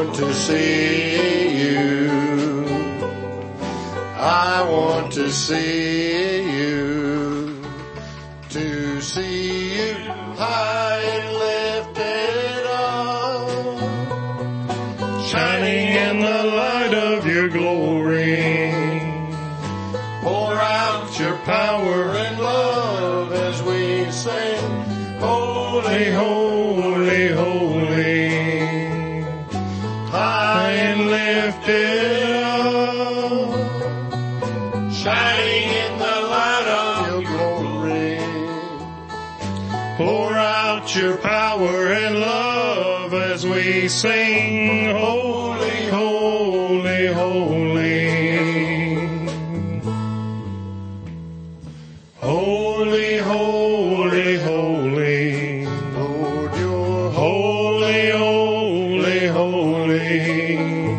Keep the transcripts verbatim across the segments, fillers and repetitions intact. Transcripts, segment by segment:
want to see you. I want to see you. To see you high and lifted up, shining in the light of your glory. Pour out your power and love as we sing, holy, holy, holy, high and lifted up, shining in the light of your glory. Pour out your power and love as we sing, holy, holy, holy. Holy, holy, holy, Lord, you're holy, holy, holy,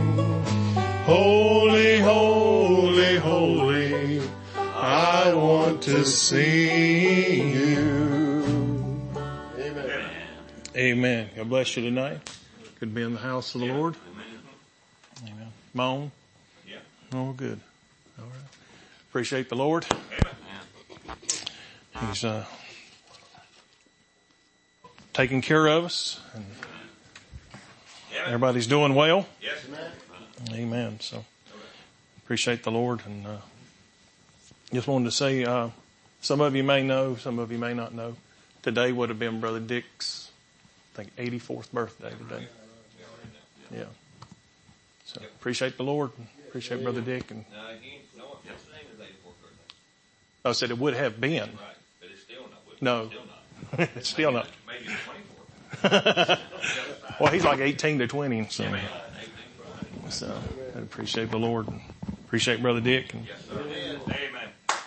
holy, holy, holy. I want to see you. Amen. Amen. God bless you tonight. Good to be in the house of the Lord. Amen. Moan? Yeah. Oh, good. All right. Appreciate the Lord. Amen. He's uh, taking care of us, and everybody's doing well. Yes, amen. Amen. So appreciate the Lord, and uh, just wanted to say, uh, some of you may know, some of you may not know. Today would have been Brother Dick's, I think, eighty-fourth birthday today. Yeah. So appreciate the Lord, and appreciate Brother Dick, and I said it would have been. No, it's still not. Maybe twenty-four. Well, he's like eighteen to twenty, so. So, I appreciate the Lord. And appreciate Brother Dick. And, yes, sir. Amen.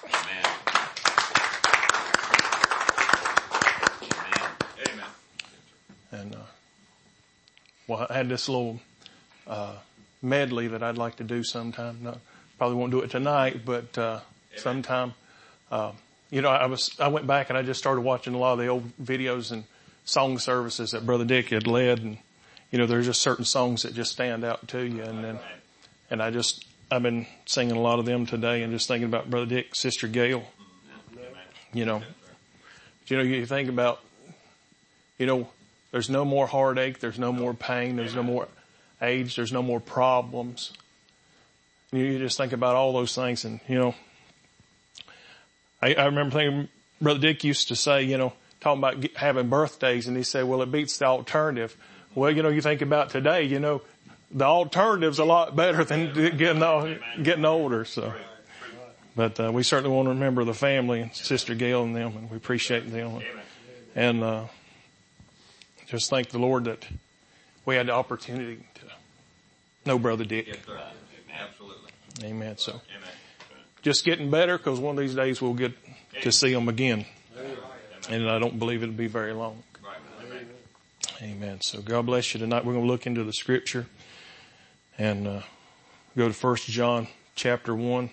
Amen. And, uh, well, I had this little, uh, medley that I'd like to do sometime. No, probably won't do it tonight, but, uh, sometime, uh, You know, I was, I went back and I just started watching a lot of the old videos and song services that Brother Dick had led. And, you know, there's just certain songs that just stand out to you. And then, and I just, I've been singing a lot of them today and just thinking about Brother Dick, Sister Gail. You know, you know, you think about, you know, there's no more heartache. There's no more pain. There's no more age. There's no more problems. And you just think about all those things and, you know, I, I remember thinking, Brother Dick used to say, you know, talking about get, having birthdays, and he said, well, it beats the alternative. Well, you know, you think about today, you know, the alternative's a lot better than getting getting older. So, but uh, we certainly want to remember the family and Sister Gail and them, and we appreciate them, and uh, just thank the Lord that we had the opportunity to know Brother Dick. Yes, sir. Absolutely. Amen. So. Amen. Just getting better, because one of these days we'll get to see them again. And I don't believe it'll be very long. Amen. So God bless you tonight. We're going to look into the scripture and uh, go to First John chapter one.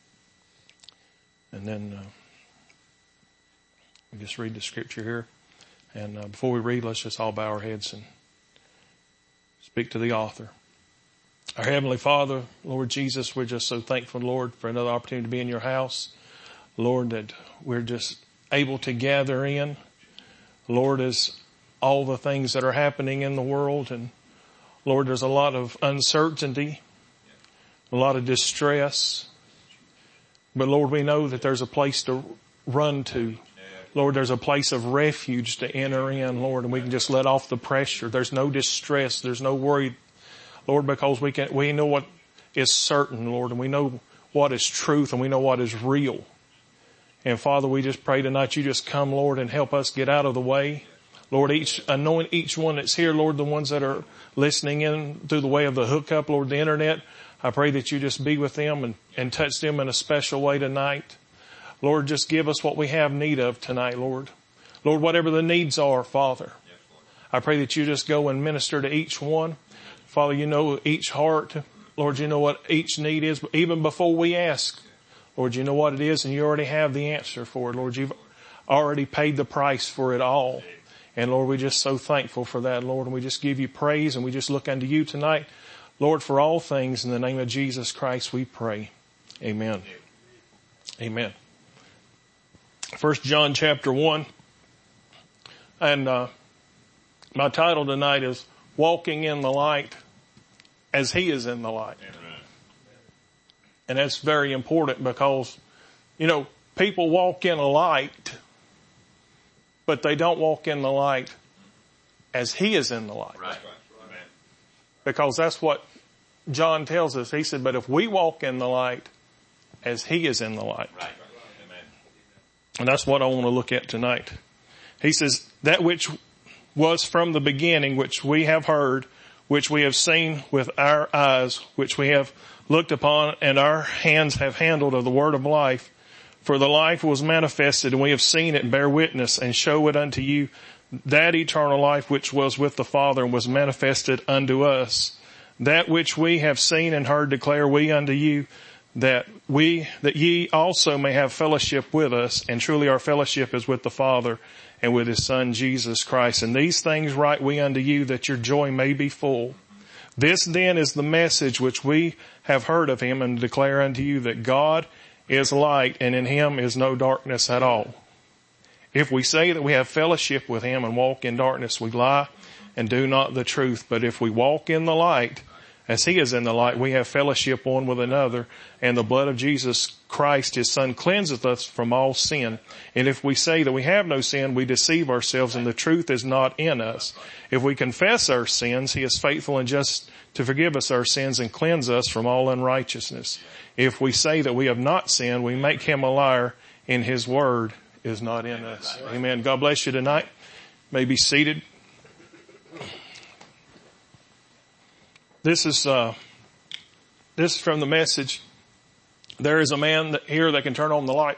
And then uh, we just read the scripture here. And uh, before we read, let's just all bow our heads and speak to the author. Our Heavenly Father, Lord Jesus, we're just so thankful, Lord, for another opportunity to be in your house. Lord, that we're just able to gather in. Lord, as all the things that are happening in the world, and Lord, there's a lot of uncertainty, a lot of distress. But Lord, we know that there's a place to run to. Lord, there's a place of refuge to enter in, Lord, and we can just let off the pressure. There's no distress. There's no worry. Lord, because we can, we know what is certain, Lord, and we know what is truth, and we know what is real. And Father, we just pray tonight you just come, Lord, and help us get out of the way. Lord, each, anoint each one that's here, Lord, the ones that are listening in through the way of the hookup, Lord, the internet. I pray that you just be with them and, and touch them in a special way tonight. Lord, just give us what we have need of tonight, Lord. Lord, whatever the needs are, Father, I pray that you just go and minister to each one. Father, you know each heart. Lord, you know what each need is, even before we ask. Lord, you know what it is, and you already have the answer for it. Lord, you've already paid the price for it all. And Lord, we're just so thankful for that, Lord. And we just give you praise and we just look unto you tonight, Lord, for all things. In the name of Jesus Christ, we pray. Amen. Amen. First John chapter one. And, uh, my title tonight is Walking in the Light as He is in the Light. Amen. And that's very important because, you know, people walk in a light, but they don't walk in the light as He is in the light. Right. Because that's what John tells us. He said, but if we walk in the light as He is in the light. Right. Amen. And that's what I want to look at tonight. He says, that which was from the beginning, which we have heard, which we have seen with our eyes, which we have looked upon, and our hands have handled of the word of life. For the life was manifested, and we have seen it and bear witness, and show it unto you, that eternal life which was with the Father and was manifested unto us. That which we have seen and heard declare we unto you, that we, that ye also may have fellowship with us, and truly our fellowship is with the Father and with His Son Jesus Christ. And these things write we unto you, that your joy may be full. This then is the message which we have heard of Him, and declare unto you, that God is light, and in Him is no darkness at all. If we say that we have fellowship with Him and walk in darkness, we lie and do not the truth. But if we walk in the light, as He is in the light, we have fellowship one with another, and the blood of Jesus Christ, His Son, cleanseth us from all sin. And if we say that we have no sin, we deceive ourselves, and the truth is not in us. If we confess our sins, He is faithful and just to forgive us our sins and cleanse us from all unrighteousness. If we say that we have not sinned, we make Him a liar, and His word is not in us. Amen. God bless you tonight. You may be seated. This is, uh, this is from the message. There is a man that, here that can turn on the light.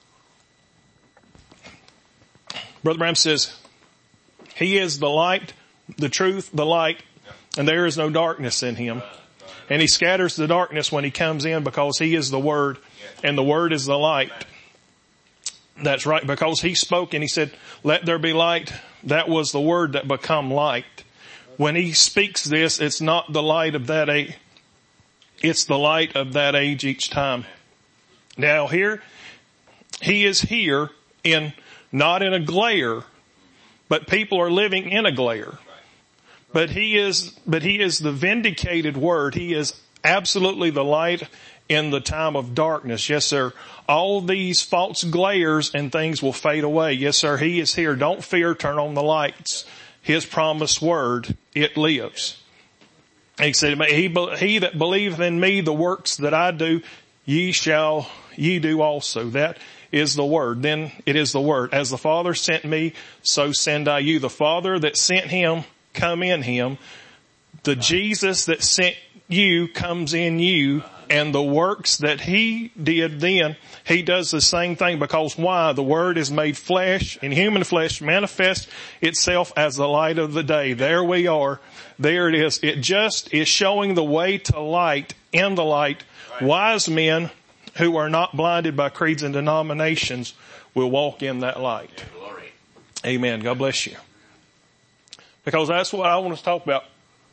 Brother Branham says, He is the light, the truth, the light, and there is no darkness in Him. And He scatters the darkness when He comes in, because He is the Word, and the Word is the light. That's right, because He spoke and He said, let there be light. That was the Word that become light. When He speaks this, it's not the light of that age. It's the light of that age each time. Now here, He is here in, not in a glare, but people are living in a glare. But He is, but He is the vindicated Word. He is absolutely the light in the time of darkness. Yes, sir. All these false glares and things will fade away. Yes, sir. He is here. Don't fear. Turn on the lights. His promised word, it lives. He said, he, he that believeth in me, the works that I do, ye shall, ye do also. That is the word. Then it is the word. As the Father sent me, so send I you. The Father that sent Him, come in Him. The Jesus that sent you comes in you. And the works that He did then, He does the same thing, because why? The Word is made flesh, and human flesh manifests itself as the light of the day. There we are. There it is. It just is showing the way to light in the light. Wise men who are not blinded by creeds and denominations will walk in that light. Amen. God bless you. Because that's what I want to talk about.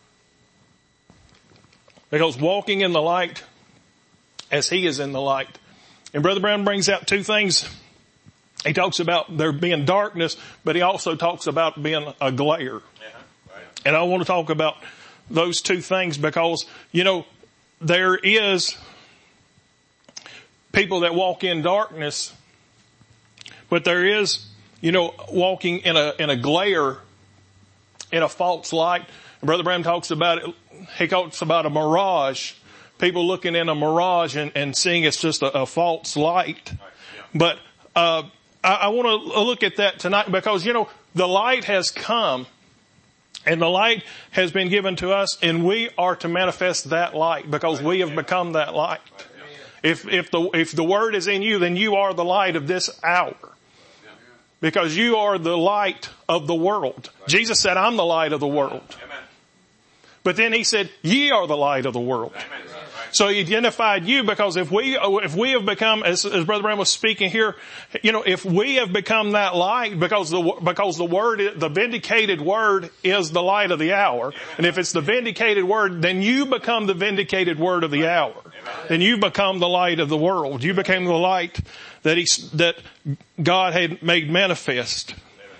Because walking in the light as He is in the light. And Brother Brown brings out two things. He talks about there being darkness, but he also talks about being a glare. Uh-huh. Right. And I want to talk about those two things because, you know, there is people that walk in darkness, but there is, you know, walking in a, in a glare, in a false light. And Brother Brown talks about it. He talks about a mirage. People looking in a mirage and, and seeing it's just a, a false light. But, uh, I, I want to look at that tonight because, you know, the light has come and the light has been given to us and we are to manifest that light because we have become that light. If, if the, if the word is in you, then you are the light of this hour because you are the light of the world. Jesus said, I'm the light of the world. But then He said, ye are the light of the world. So he identified you because if we, if we have become, as, as Brother Brown was speaking here, you know, if we have become that light because the, because the word, the vindicated word is the light of the hour. And if it's the vindicated word, then you become the vindicated word of the hour. Then you become the light of the world. You became the light that he, that God had made manifest.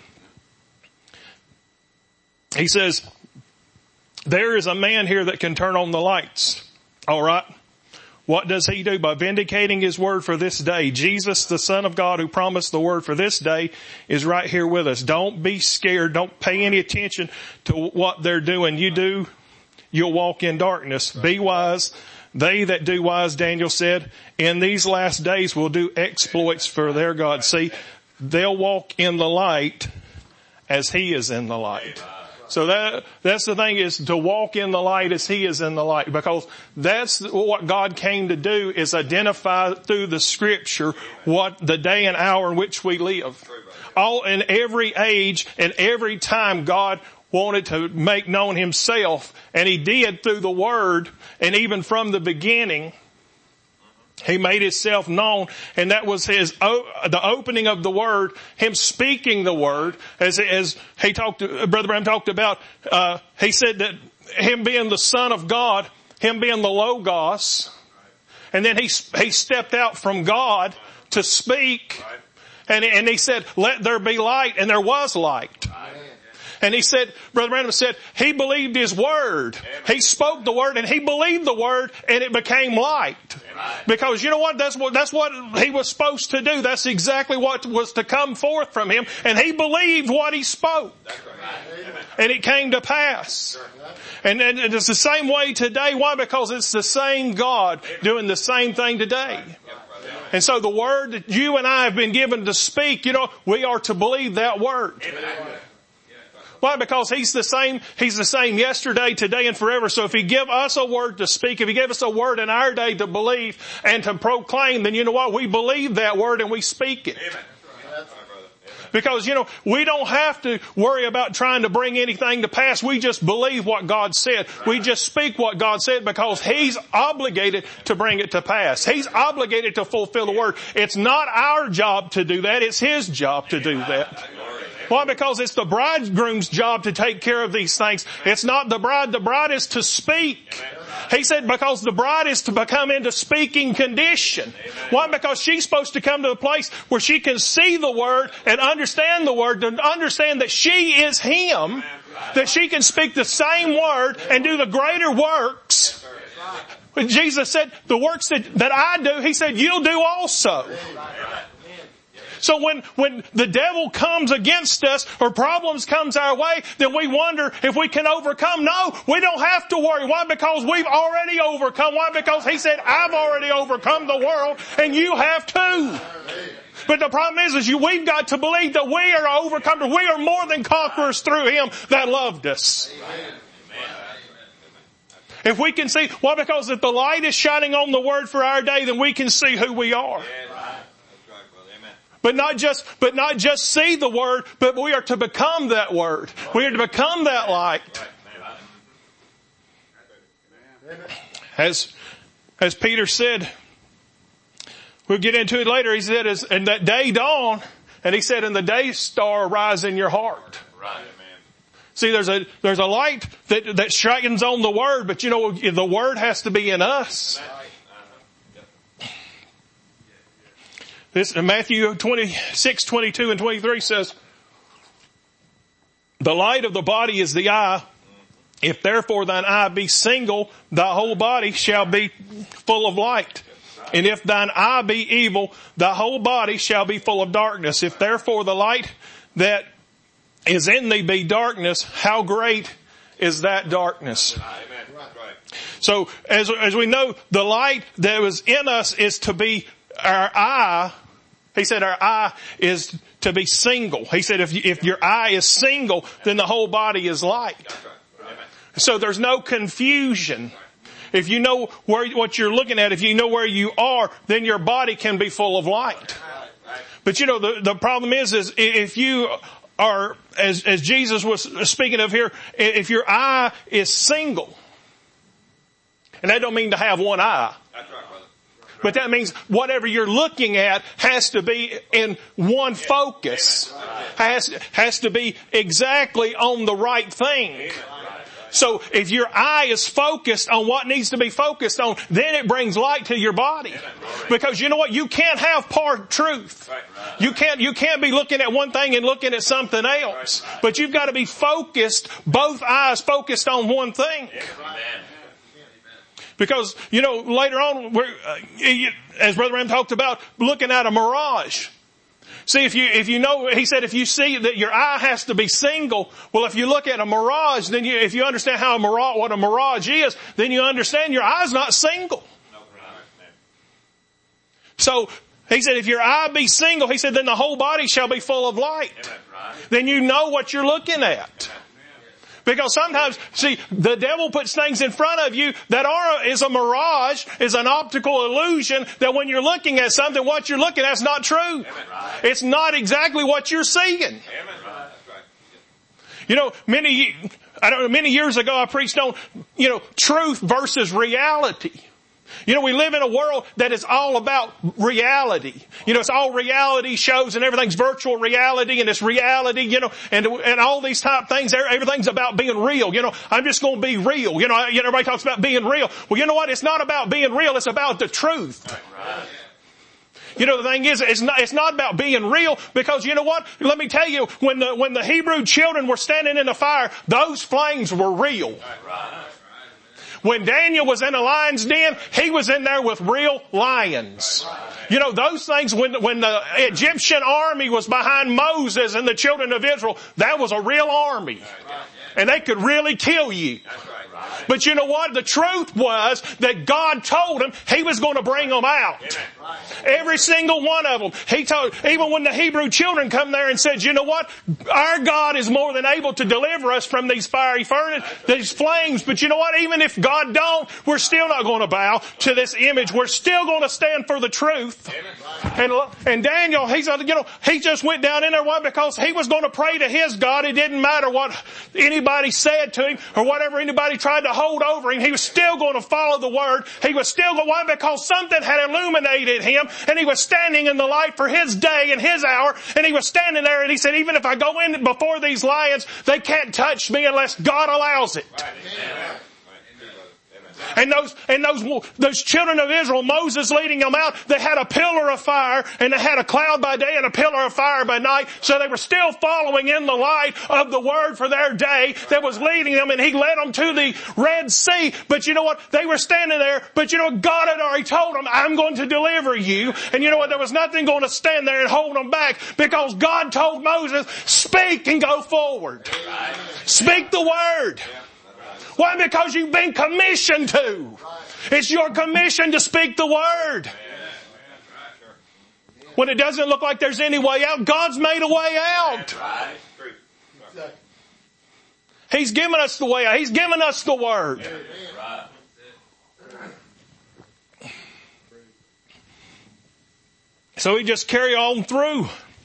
He says, there is a man here that can turn on the lights. All right. What does he do? By vindicating his word for this day. Jesus, the Son of God who promised the word for this day, is right here with us. Don't be scared. Don't pay any attention to what they're doing. You do, you'll walk in darkness. Be wise. They that do wise, Daniel said, in these last days will do exploits for their God. See, they'll walk in the light as he is in the light. So that, that's the thing, is to walk in the light as he is in the light, because that's what God came to do, is identify through the scripture what the day and hour in which we live. All in every age and every time God wanted to make known himself, and he did through the word, and even from the beginning, he made himself known, and that was his, the opening of the word, him speaking the word, as, as he talked, Brother Branham talked about, uh, he said that him being the Son of God, him being the Logos, and then he, he stepped out from God to speak, and, and he said, let there be light, and there was light. And he said, Brother Branham said, he believed his word. He spoke the word and he believed the word, and it became light. Because you know what? That's what, that's what he was supposed to do. That's exactly what was to come forth from him. And he believed what he spoke. And it came to pass. And, and it's the same way today. Why? Because it's the same God doing the same thing today. And so the word that you and I have been given to speak, you know, we are to believe that word. Why? Because he's the same, he's the same yesterday, today, and forever. So if he give us a word to speak, if he give us a word in our day to believe and to proclaim, then you know what? We believe that word and we speak it. Amen. Because, you know, we don't have to worry about trying to bring anything to pass. We just believe what God said. We just speak what God said because he's obligated to bring it to pass. He's obligated to fulfill the word. It's not our job to do that. It's his job to do that. Why? Because it's the bridegroom's job to take care of these things. It's not the bride. The bride is to speak. He said because the bride is to become into speaking condition. Why? Because she's supposed to come to a place where she can see the word and understand the word, to understand that she is him, that she can speak the same word and do the greater works. When Jesus said, the works that, that I do, he said, you'll do also. So when, when the devil comes against us or problems comes our way, then we wonder if we can overcome. No, we don't have to worry. Why? Because we've already overcome. Why? Because he said, I've already overcome the world and you have too. But the problem is, is you, we've got to believe that we are overcomers. We are more than conquerors through him that loved us. Amen. If we can see, why? Because if the light is shining on the word for our day, then we can see who we are. But not just, but not just see the word, but we are to become that word. We are to become that light. As, as Peter said, we'll get into it later, he said, as, and that day dawn, and he said, and the day star rise in your heart. Right. See, there's a, there's a light that, that shines on the word, but you know, the word has to be in us. This Matthew twenty-six, twenty-two and twenty-three says, the light of the body is the eye. If therefore thine eye be single, thy whole body shall be full of light. And if thine eye be evil, thy whole body shall be full of darkness. If therefore the light that is in thee be darkness, how great is that darkness? So as, as we know, the light that was in us is to be our eye. He said our eye is to be single. He said if, you, if your eye is single, then the whole body is light. So there's no confusion. If you know where, what you're looking at, if you know where you are, then your body can be full of light. But you know, the, the problem is, is if you are, as, as Jesus was speaking of here, if your eye is single, And that don't mean to have one eye. That's right, brother. But that means whatever you're looking at has to be in one focus. Has, has to be exactly on the right thing. So if your eye is focused on what needs to be focused on, then it brings light to your body. Because you know what? You can't have part truth. You can't, you can't be looking at one thing and looking at something else. But you've got to be focused, both eyes focused on one thing. Because, you know, later on, we're, uh, as Brother Ram talked about, looking at a mirage. See, if you, if you know, he said if you see that your eye has to be single, well, if you look at a mirage, then you, if you understand how a mirage, what a mirage is, then you understand your eye's not single. So, he said if your eye be single, he said then the whole body shall be full of light. Then you know what you're looking at. Because sometimes, see, the devil puts things in front of you that are, is a mirage, is an optical illusion, that when you're looking at something, what you're looking at is not true. It's not exactly what you're seeing. You know, many, I don't know, many years ago I preached on, you know, truth versus reality. You know, we live in a world that is all about reality. You know, it's all reality shows and everything's virtual reality and it's reality, you know, and, and all these type things, everything's about being real. You know, I'm just going to be real. You know, everybody talks about being real. Well, you know what? It's not about being real. It's about the truth. You know, the thing is, it's not, it's not about being real because you know what? Let me tell you, when the, when the Hebrew children were standing in the fire, those flames were real. When Daniel was in a lion's den, he was in there with real lions. You know, those things, when, when the Egyptian army was behind Moses and the children of Israel, that was a real army. And they could really kill you. But you know what? The truth was that God told him he was going to bring them out. Every single one of them. He told, even when the Hebrew children come there and said, you know what? Our God is more than able to deliver us from these fiery furnace, these flames. But you know what? Even if God don't, we're still not going to bow to this image. We're still going to stand for the truth. And, and Daniel, he's, you know, he just went down in there. Why? Because he was going to pray to his God. It didn't matter what anybody said to him or whatever anybody tried to hold over him. He was still going to follow the word. He was still going, why? Because something had illuminated him and he was standing in the light for his day and his hour, and he was standing there and he said, even if I go in before these lions, they can't touch me unless God allows it. Right. And those, and those, those children of Israel, Moses leading them out, they had a pillar of fire and they had a cloud by day and a pillar of fire by night. So they were still following in the light of the word for their day that was leading them, and he led them to the Red Sea. But you know what? They were standing there, but you know what? God had already told them, I'm going to deliver you. And you know what? There was nothing going to stand there and hold them back because God told Moses, speak and go forward. Speak the word. Why? Because you've been commissioned to. It's your commission to speak the word. When it doesn't look like there's any way out, God's made a way out. He's given us the way out. He's given us the word. So we just carry on through.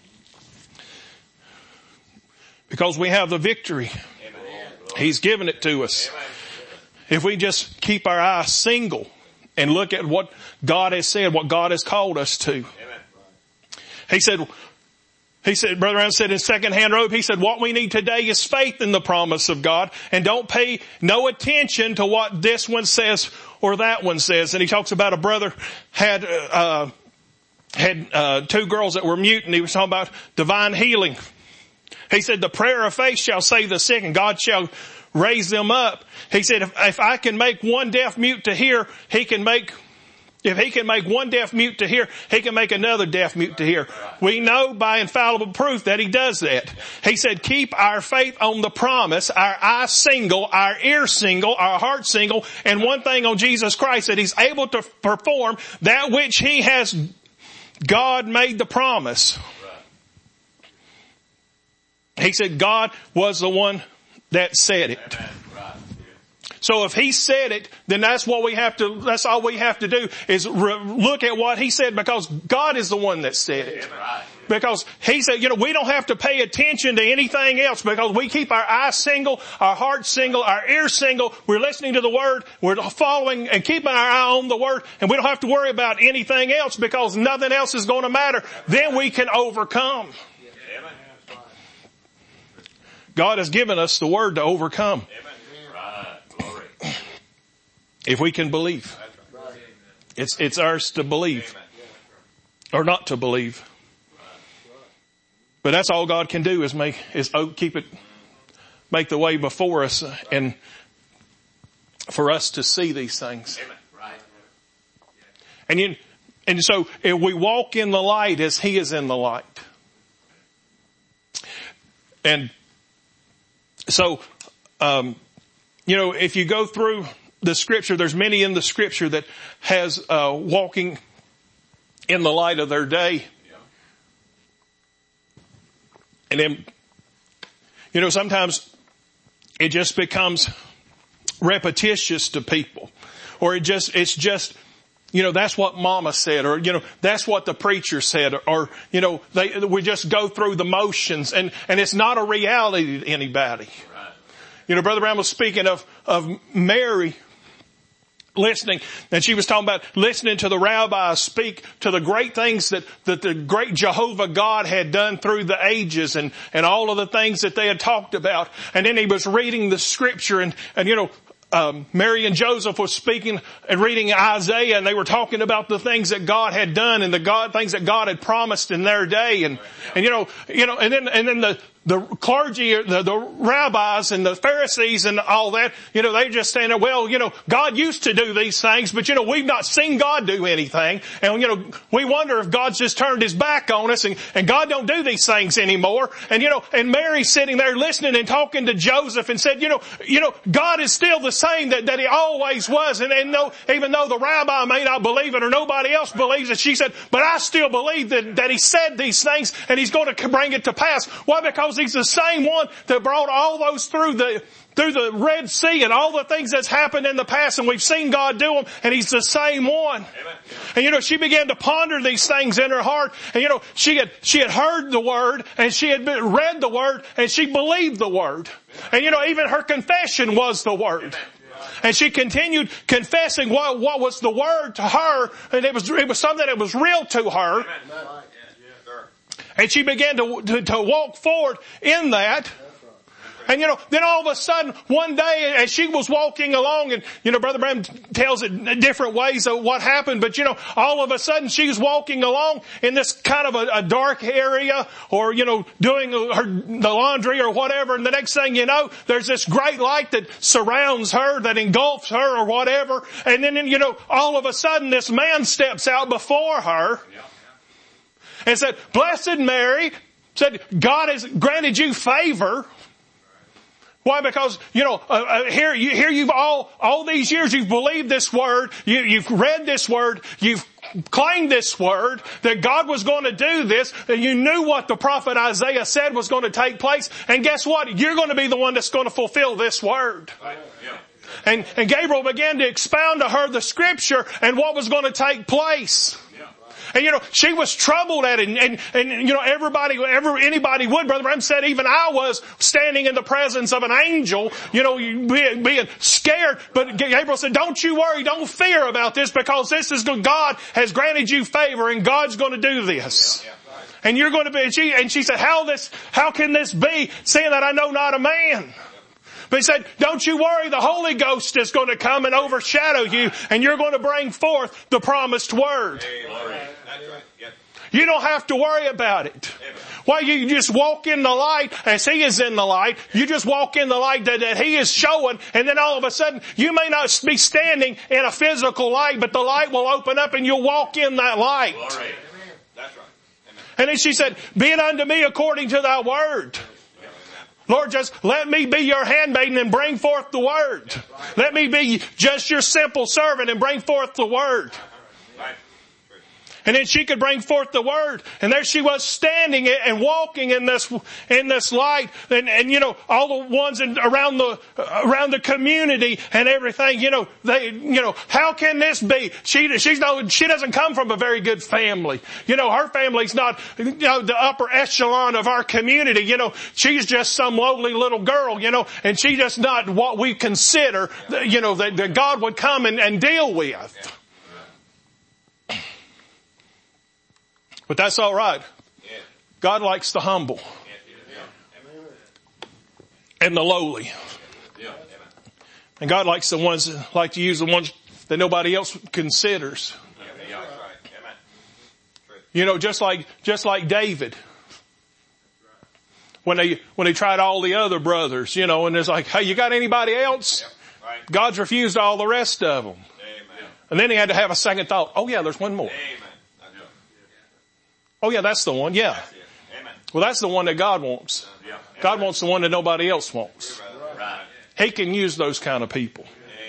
Because we have the victory. He's given it to us. If we just keep our eyes single and look at what God has said, what God has called us to. He said, he said, Brother Ram said in Second-Hand Robe, he said, what we need today is faith in the promise of God, and don't pay no attention to what this one says or that one says. And he talks about a brother had, uh, had, uh, two girls that were mute, and he was talking about divine healing. He said, the prayer of faith shall save the sick and God shall raise them up. He said, if, if I can make one deaf mute to hear, he can make, if he can make one deaf mute to hear, he can make another deaf mute to hear. We know by infallible proof that he does that. He said, keep our faith on the promise, our eye single, our ear single, our heart single, and one thing on Jesus Christ, that he's able to perform that which he has, God made the promise. He said God was the one that said it. So if he said it, then that's what we have to, that's all we have to do is re- look at what he said, because God is the one that said it. Because he said, you know, we don't have to pay attention to anything else, because we keep our eyes single, our hearts single, our ears single. We're listening to the Word. We're following and keeping our eye on the Word. And we don't have to worry about anything else, because nothing else is going to matter. Then we can overcome. God has given us the Word to overcome. If we can believe. It's, it's ours to believe. Or not to believe. But that's all God can do is make, is keep it, make the way before us and for us to see these things. And you, and so if we walk in the light as He is in the light. And so, um, you know, if you go through the scripture, there's many in the scripture that has, uh, walking in the light of their day. And then, you know, sometimes it just becomes repetitious to people, or it just, it's just, you know, that's what mama said, or, you know, that's what the preacher said, or, or you know, they, we just go through the motions, and, and it's not a reality to anybody. Right. You know, Brother Brown was speaking of, of Mary listening, and she was talking about listening to the rabbis speak to the great things that, that the great Jehovah God had done through the ages, and, and all of the things that they had talked about. And then he was reading the scripture, and, and you know, Um, Mary and Joseph was speaking and reading Isaiah, and they were talking about the things that God had done and the God, things that God had promised in their day. And, and you know, you know, and then, and then the, the clergy, the, the rabbis and the Pharisees and all that, you know, they just saying, well, you know, God used to do these things, but you know, we've not seen God do anything. And you know, we wonder if God's just turned His back on us, and, and God don't do these things anymore. And you know, and Mary's sitting there listening and talking to Joseph and said, you know, you know, God is still the same that, that He always was. And, and no, even though the rabbi may not believe it or nobody else believes it, she said, but I still believe that, that He said these things and He's going to bring it to pass. Why? Because He's the same one that brought all those through the, through the Red Sea and all the things that's happened in the past, and we've seen God do them, and He's the same one. Amen. And you know, she began to ponder these things in her heart, and you know, she had, she had heard the Word, and she had been, read the Word, and she believed the Word. And you know, even her confession was the Word. And she continued confessing what, what was the Word to her, and it was, it was something that was real to her. Amen. And she began to, to, to walk forward in that. And you know, then all of a sudden, one day as she was walking along, and you know, Brother Branham tells it in different ways of what happened, but you know, all of a sudden she's walking along in this kind of a, a dark area, or you know, doing her, the laundry or whatever, and the next thing you know, there's this great light that surrounds her, that engulfs her or whatever, and then you know, all of a sudden this man steps out before her and said, "Blessed Mary," said, "God has granted you favor." Why? Because, you know, uh, uh, here, you, here you've all, all these years you've believed this Word, you, you've read this Word, you've claimed this Word, that God was going to do this, and you knew what the prophet Isaiah said was going to take place, and guess what? You're going to be the one that's going to fulfill this Word. Right. Yeah. And, and Gabriel began to expound to her the Scripture and what was going to take place. And you know, she was troubled at it, and, and, and you know, everybody, ever, anybody would. Brother Branham said even I was standing in the presence of an angel, you know, being, being scared. But Gabriel said, don't you worry, don't fear about this, because this is God has granted you favor, and God's going to do this. Yeah, yeah, right. And you're going to be, and she, and she said, how this, how can this be, seeing that I know not a man? But he said, don't you worry, the Holy Ghost is going to come and overshadow you, and you're going to bring forth the promised Word. You don't have to worry about it. Why, you just walk in the light as He is in the light. You just walk in the light that, that He is showing, and then all of a sudden, you may not be standing in a physical light, but the light will open up and you'll walk in that light. Glory. That's right. Amen. And then she said, be it unto me according to thy word. Lord, just let me be your handmaiden and bring forth the Word. Let me be just your simple servant and bring forth the Word. And then she could bring forth the word. And there she was standing and walking in this, in this light. And, and you know, all the ones in, around the, around the community and everything, you know, they, you know, how can this be? She, she's no, she doesn't come from a very good family. You know, her family's not, you know, the upper echelon of our community. You know, she's just some lowly little girl, you know, and she's just not what we consider, you know, that, that God would come and, and deal with. But that's all right. God likes the humble and the lowly. And God likes the ones that like to use the ones that nobody else considers. You know, just like, just like David. When they, when they tried all the other brothers, you know, and it's like, hey, you got anybody else? God's refused all the rest of them. And then he had to have a second thought. Oh yeah, there's one more. Oh yeah, that's the one. Yeah. Well, that's the one that God wants. God wants the one that nobody else wants. He can use those kind of people.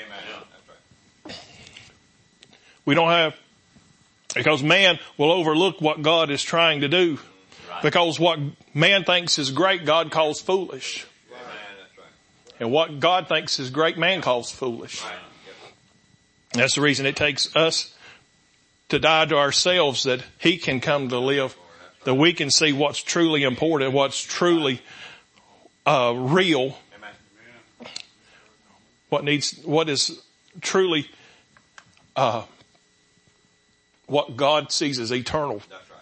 We don't have, because man will overlook what God is trying to do. Because what man thinks is great, God calls foolish. And what God thinks is great, man calls foolish. That's the reason it takes us to die to ourselves, that he can come to live, that we can see what's truly important, what's truly uh real, what needs, what is truly uh what God sees as eternal.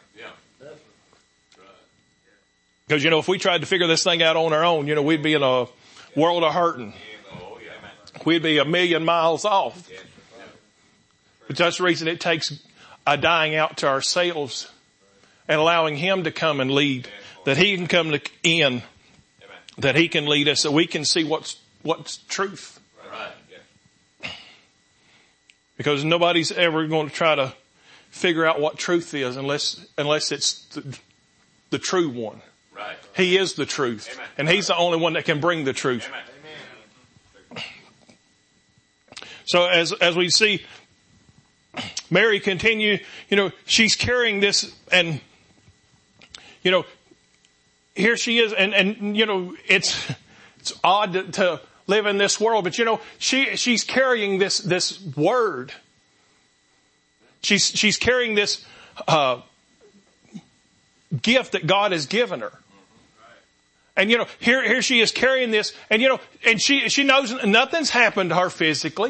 Because, you know, if we tried to figure this thing out on our own, you know, we'd be in a world of hurting. We'd be a million miles off. But that's the reason it takes a dying out to ourselves and allowing him to come and lead, that he can come in, that he can lead us, so we can see what's, what's truth. Because nobody's ever going to try to figure out what truth is unless, unless it's the, the true one. Right. He is the truth. Amen. And he's the only one that can bring the truth. Amen. So as, as we see Mary continue, you know, she's carrying this, and, you know, here she is, and, and, you know, it's, it's odd to, to live in this world, but you know, she, she's carrying this, this word. She's, she's carrying this, uh, gift that God has given her. And you know, here, here she is carrying this, and you know, and she, she knows nothing's happened to her physically.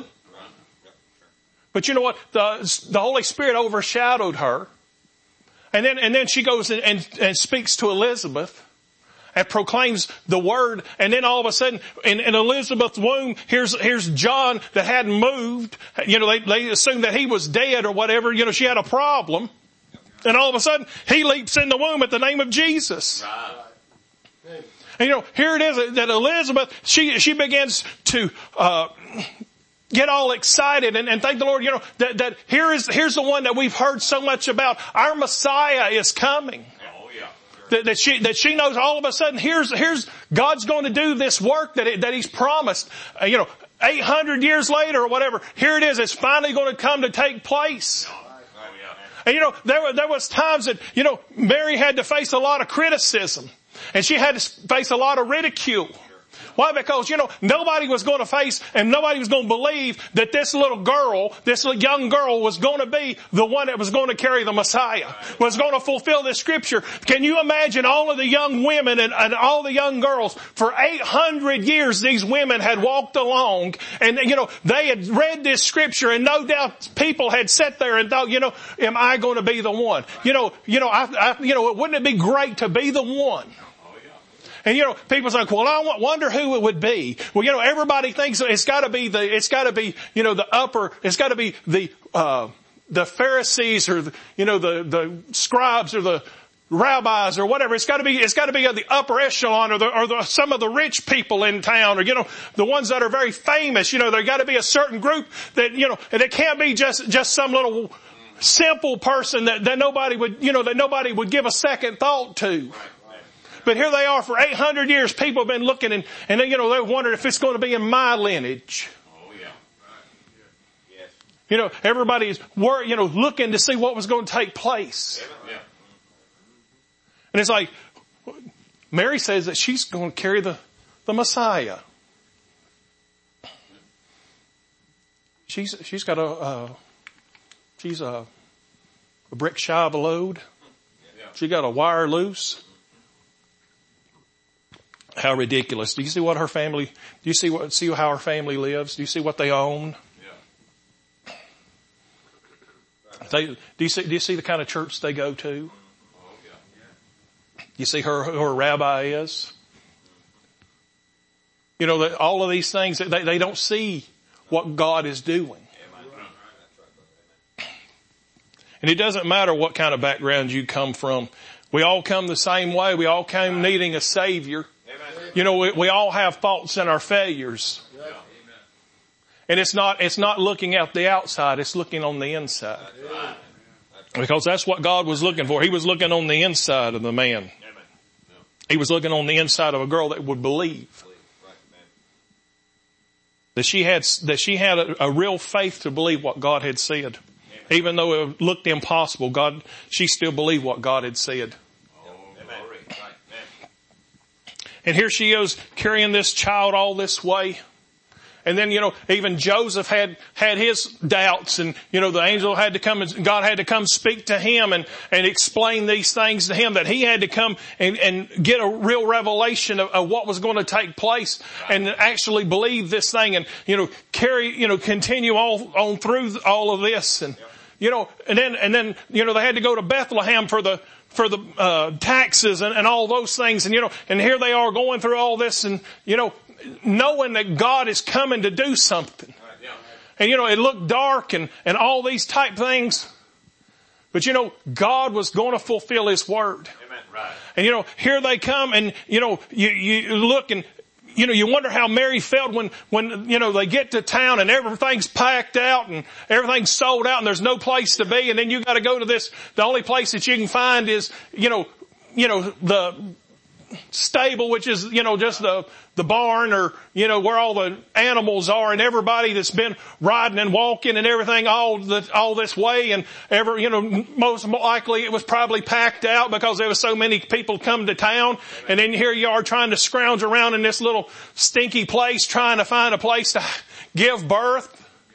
But you know what? The, the Holy Spirit overshadowed her. And then, and then she goes and, and, and speaks to Elizabeth and proclaims the word. And then all of a sudden, in, in Elizabeth's womb, here's, here's John that hadn't moved. You know, they, they assumed that he was dead or whatever. You know, she had a problem. And all of a sudden, he leaps in the womb at the name of Jesus. And you know, here it is that Elizabeth, she, she begins to, uh, get all excited and, and thank the Lord, you know, that, that here is, here's the one that we've heard so much about. Our Messiah is coming. Oh, yeah. Sure. That, that she, that she knows all of a sudden, here's, here's, God's going to do this work that, it, that he's promised. Uh, you know, eight hundred years later or whatever, here it is, it's finally going to come to take place. Oh, yeah. And you know, there were, there was times that, you know, Mary had to face a lot of criticism. And she had to face a lot of ridicule. Why? Because, you know, nobody was going to face and nobody was going to believe that this little girl, this young girl was going to be the one that was going to carry the Messiah, was going to fulfill this scripture. Can you imagine all of the young women and, and all the young girls? For eight hundred years, these women had walked along and, you know, they had read this scripture, and no doubt people had sat there and thought, you know, am I going to be the one? You know, you know, I, I you know, wouldn't it be great to be the one? And you know, people say, well, I wonder who it would be. Well, you know, everybody thinks it's gotta be the, it's gotta be, you know, the upper, it's gotta be the, uh, the Pharisees or, the, you know, the, the scribes or the rabbis or whatever. It's gotta be, it's gotta be the upper echelon or the, or the, some of the rich people in town or, you know, the ones that are very famous. You know, there gotta be a certain group that, you know, and it can't be just, just some little simple person that, that nobody would, you know, that nobody would give a second thought to. But here they are for eight hundred years. People have been looking and, and you know, they wondered if it's going to be in my lineage. Oh, yeah. Right. Yes. You know, everybody's worried, you know, looking to see what was going to take place. Yeah. And it's like, Mary says that she's going to carry the, the Messiah. She's, she's got a, uh, she's a, a brick shy of a load. She got a wire loose. How ridiculous. Do you see what her family, do you see what, see how her family lives? Do you see what they own? They, do you see, do you see the kind of church they go to? You see her, who her rabbi is? You know, that all of these things, they, they don't see what God is doing. And it doesn't matter what kind of background you come from. We all come the same way. We all come needing a Savior. You know, we, we all have faults in our failures. And it's not, it's not looking at the outside, it's looking on the inside. Because that's what God was looking for. He was looking on the inside of the man. He was looking on the inside of a girl that would believe. That she had, that she had a, a real faith to believe what God had said. Even though it looked impossible, God, she still believed what God had said. And here she is carrying this child all this way. And then, you know, even Joseph had, had his doubts, and, you know, the angel had to come and God had to come speak to him and, and explain these things to him, that he had to come and, and get a real revelation of, of what was going to take place and actually believe this thing and, you know, carry, you know, continue all on through all of this. And, you know, and then, and then, you know, they had to go to Bethlehem for the, for the, uh, taxes and, and all those things. And, you know, and here they are going through all this and, you know, knowing that God is coming to do something. And you know, it looked dark and, and all these type things. But you know, God was going to fulfill His word. Amen. Right. And you know, here they come and you know, you, you look and you know, you wonder how Mary felt when, when, you know, they get to town and everything's packed out and everything's sold out and there's no place to be. And then you got to go to this, the only place that you can find is, you know, you know, the stable, which is, you know, just the, the barn or, you know, where all the animals are and everybody that's been riding and walking and everything all the, all this way. And ever, you know, most likely it was probably packed out because there was so many people come to town. And then here you are trying to scrounge around in this little stinky place, trying to find a place to give birth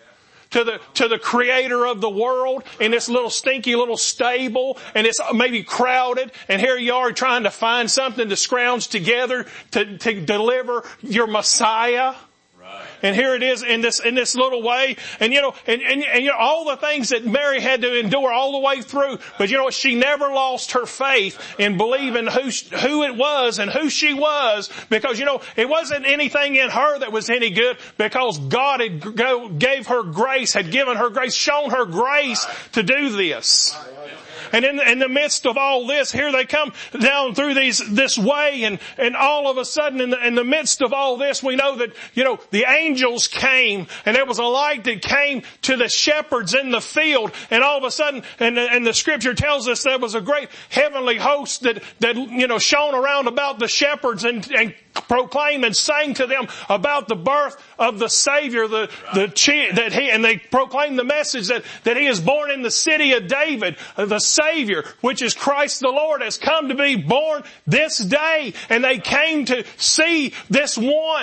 to the, to the creator of the world in this little stinky little stable, and it's maybe crowded, and here you are trying to find something to scrounge together to, to deliver your Messiah. Right. And here it is in this, in this little way. And you know, and, and, and you know, all the things that Mary had to endure all the way through. But you know what? She never lost her faith in believing who, who it was and who she was. Because you know, it wasn't anything in her that was any good, because God had go, gave her grace, had given her grace, shown her grace to do this. And in, in the midst of all this, here they come down through these, this way, and, and all of a sudden in the, in the midst of all this, we know that, you know, the angels came, and there was a light that came to the shepherds in the field, and all of a sudden, and, and the scripture tells us there was a great heavenly host that, that, you know, shone around about the shepherds and, and proclaimed and sang to them about the birth of the Savior, the, the, that he, and they proclaimed the message that, that he is born in the city of David, the Savior, which is Christ the Lord, has come to be born this day. And they came to see this one.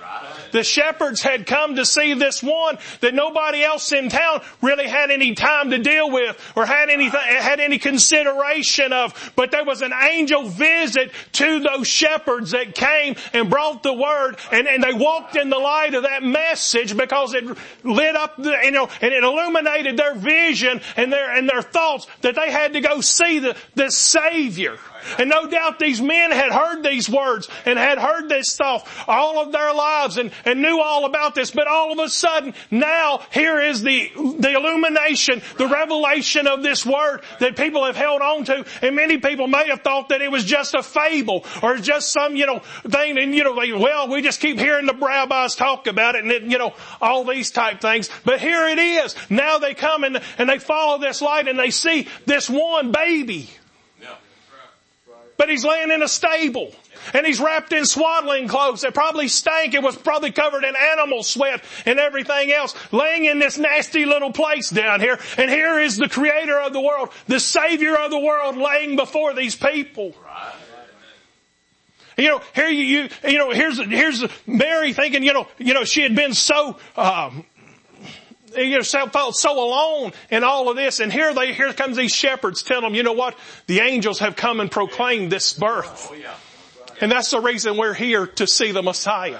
The shepherds had come to see this one that nobody else in town really had any time to deal with or had anything, had any consideration of. But there was an angel visit to those shepherds that came and brought the word, and, and they walked in the light of that message because it lit up the, you know, and it illuminated their vision and their, and their thoughts that they had to go see the, the Savior. And no doubt these men had heard these words and had heard this stuff all of their lives and, and knew all about this. But all of a sudden, now here is the, the illumination, the revelation of this word that people have held on to. And many people may have thought that it was just a fable or just some, you know, thing. And, you know, they, well, we just keep hearing the rabbis talk about it and, it, you know, all these type things. But here it is. Now they come and, and they follow this light and they see this one baby. But he's laying in a stable. And he's wrapped in swaddling clothes that probably stank. It was probably covered in animal sweat and everything else. Laying in this nasty little place down here. And here is the creator of the world, the savior of the world, laying before these people. You know, here you, you, you know, here's, here's Mary thinking, you know, you know, she had been so, um, you know, felt so alone in all of this. And here they, here comes these shepherds telling them, you know what? The angels have come and proclaimed this birth. And that's the reason we're here, to see the Messiah.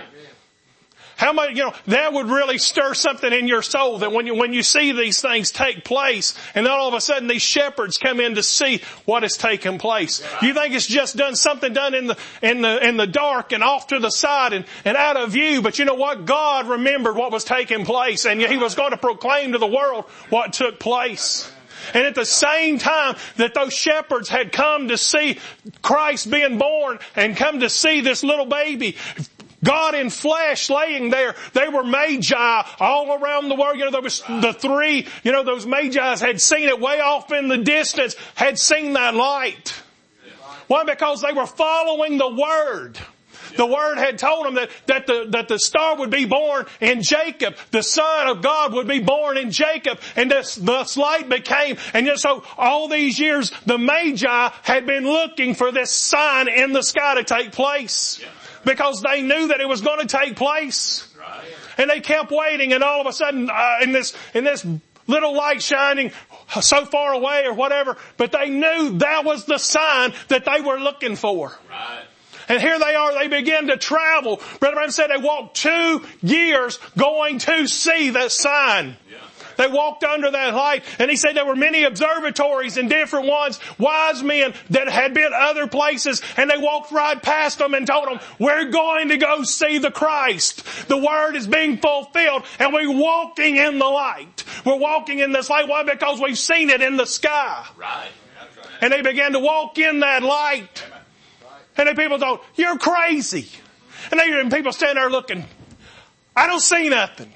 How much, you know, that would really stir something in your soul, that when you, when you see these things take place, and then all of a sudden these shepherds come in to see what has taken place. You think it's just done something done in the, in the, in the dark and off to the side and, and out of view. But you know what? God remembered what was taking place, and He was going to proclaim to the world what took place. And at the same time that those shepherds had come to see Christ being born and come to see this little baby, God in flesh laying there, they were magi all around the world. You know, there was the three, you know, those magi had seen it way off in the distance, had seen that light. Why? Because they were following the Word. The Word had told them that, that the, that the star would be born in Jacob. The Son of God would be born in Jacob. And this, this light became, and you know, so all these years, the Magi had been looking for this sign in the sky to take place. Because they knew that it was going to take place. And they kept waiting, and all of a sudden, uh, in this, in this little light shining so far away or whatever, but they knew that was the sign that they were looking for. Right. And here they are, they begin to travel. Brother Branham said they walked two years going to see that sign. Yeah. They walked under that light, and he said there were many observatories and different ones, wise men that had been other places, and they walked right past them and told them, we're going to go see the Christ. The Word is being fulfilled, and we're walking in the light. We're walking in this light. Why? Because we've seen it in the sky. Right. And they began to walk in that light. And then people thought, you're crazy. And they and people stand there looking, I don't see nothing.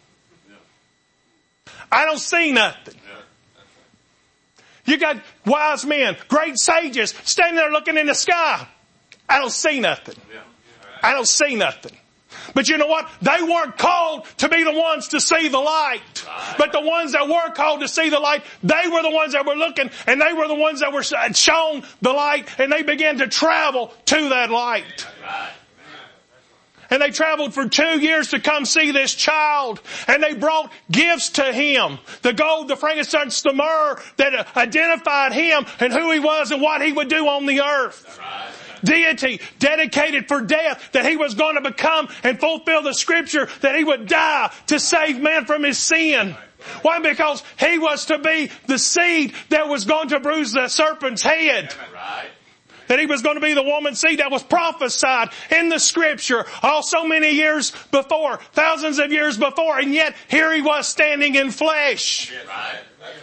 I don't see nothing. You got wise men, great sages, standing there looking in the sky. I don't see nothing. I don't see nothing. But you know what? They weren't called to be the ones to see the light. But the ones that were called to see the light, they were the ones that were looking, and they were the ones that were shown the light, and they began to travel to that light. And they traveled for two years to come see this child. And they brought gifts to Him. The gold, the frankincense, the myrrh that identified Him and who He was and what He would do on the earth. Deity dedicated for death, that He was going to become and fulfill the Scripture, that He would die to save man from his sin. Why? Because He was to be the seed that was going to bruise the serpent's head. That He was going to be the woman's seed that was prophesied in the Scripture all so many years before, thousands of years before, and yet here He was standing in flesh. Right. That's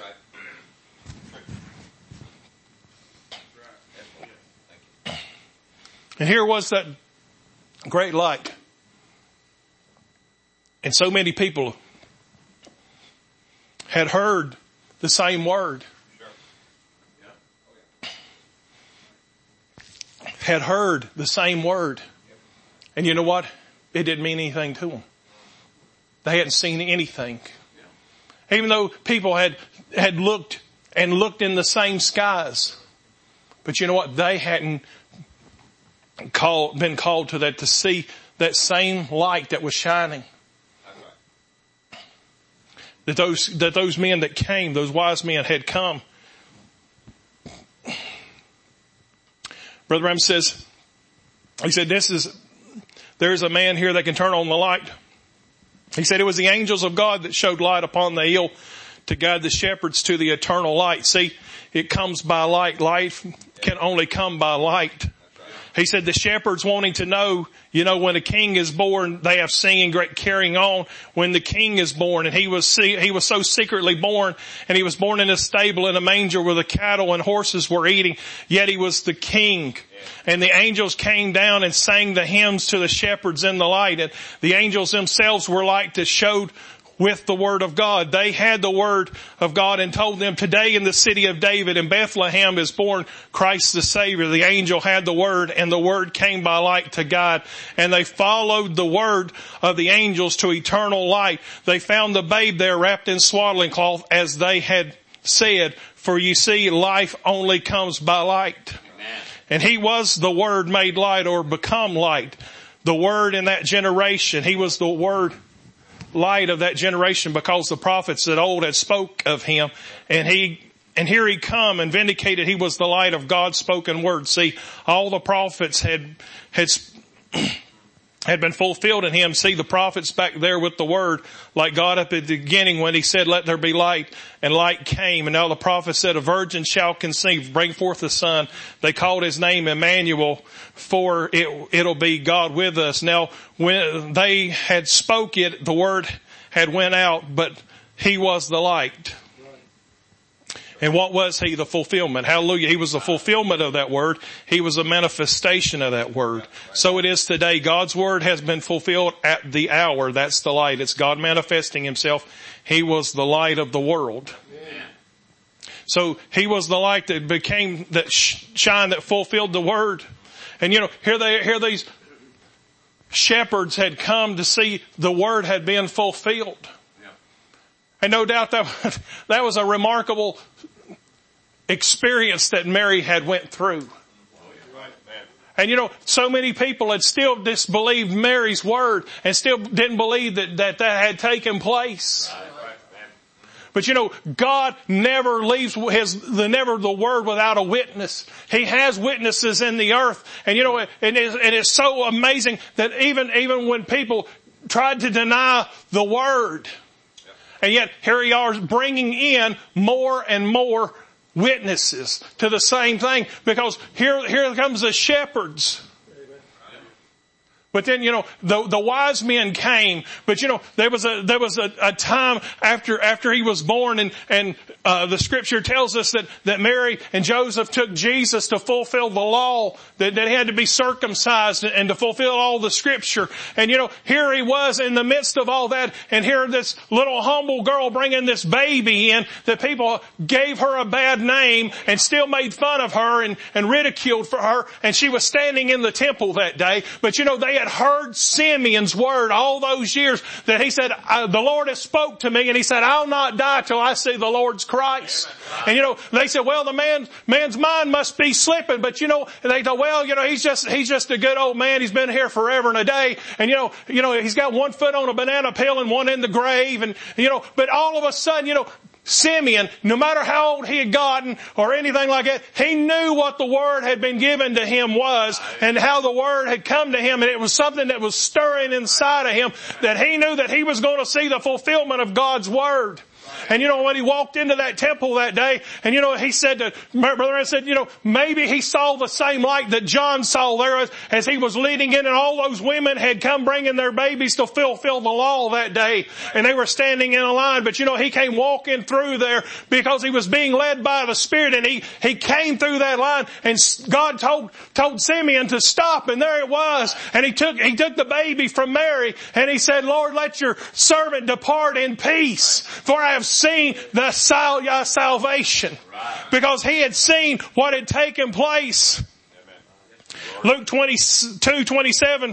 right. And here was that great light. And so many people had heard the same word. Had heard the same word. And you know what? It didn't mean anything to them. They hadn't seen anything. Even though people had, had looked and looked in the same skies. But you know what? They hadn't called, been called to that, to see that same light that was shining. That those, that those men that came, those wise men had come. Brother Branham says, he said, this is, there's a man here that can turn on the light. He said it was the angels of God that showed light upon the hill to guide the shepherds to the eternal light. See, it comes by light. Life can only come by light. He said the shepherds wanting to know, you know, when a king is born, they have singing, great carrying on when the king is born. And he was, he was so secretly born, and he was born in a stable in a manger where the cattle and horses were eating. Yet he was the king. And the angels came down and sang the hymns to the shepherds in the light. And the angels themselves were light that showed with the word of God. They had the word of God and told them, today in the city of David in Bethlehem is born Christ the Savior. The angel had the word, and the word came by light to God. And they followed the word of the angels to eternal light. They found the babe there wrapped in swaddling cloth as they had said, for you see, life only comes by light. Amen. And he was the word made light, or become light. The word in that generation. He was the word light of that generation, because the prophets that old had spoke of him, and he and here he come and vindicated he was the light of God's spoken word. See, all the prophets had had had been fulfilled in him. See, the prophets back there with the word, like God up at the beginning when he said, let there be light, and light came. And now the prophet said, a virgin shall conceive, bring forth a son. They called his name Emmanuel, for it, it'll be God with us. Now, when they had spoke it, the word had went out, but he was the light. And what was he? The fulfillment. Hallelujah. He was the fulfillment of that word. He was a manifestation of that word. So it is today. God's word has been fulfilled at the hour. That's the light. It's God manifesting himself. He was the light of the world. So he was the light that became that shine that fulfilled the word. And you know, here they, here these shepherds had come to see the word had been fulfilled. And no doubt that, that was a remarkable experience that Mary had went through. And you know, so many people had still disbelieved Mary's word and still didn't believe that that, that had taken place. But you know, God never leaves his, the, never the word without a witness. He has witnesses in the earth. And you know, and it's, and it's so amazing that even, even when people tried to deny the word, and yet here he are bringing in more and more witnesses to the same thing, because here, here comes the shepherds. But then, you know, the, the wise men came, but you know, there was a, there was a, a time after, after he was born, and, and, uh, the scripture tells us that, that Mary and Joseph took Jesus to fulfill the law, that, that he had to be circumcised and to fulfill all the scripture. And you know, here he was in the midst of all that, and here this little humble girl bringing this baby in, that people gave her a bad name and still made fun of her and, and ridiculed for her, and she was standing in the temple that day. But you know, they had heard Simeon's word all those years, that he said, the Lord has spoke to me, and he said, I'll not die till I see the Lord's Christ. And you know, they said, well, the man, man's mind must be slipping. But you know, they thought, well, you know, he's just, he's just a good old man. He's been here forever and a day. And you know, you know, he's got one foot on a banana peel and one in the grave. And you know, but all of a sudden, you know, Simeon, no matter how old he had gotten or anything like that, he knew what the word had been given to him was, and how the word had come to him, and it was something that was stirring inside of him, that he knew that he was going to see the fulfillment of God's word. And you know, when he walked into that temple that day, and you know, he said to Brother Ed said, you know, maybe he saw the same light that John saw there as, as he was leading in, and all those women had come bringing their babies to fulfill the law that day, and they were standing in a line. But you know, he came walking through there because he was being led by the Spirit, and he, he came through that line, and God told, told Simeon to stop, and there it was. And he took, he took the baby from Mary, and he said, Lord, let your servant depart in peace, for I have seen the sal- uh, salvation. Because he had seen what had taken place. Luke twenty-two twenty-seven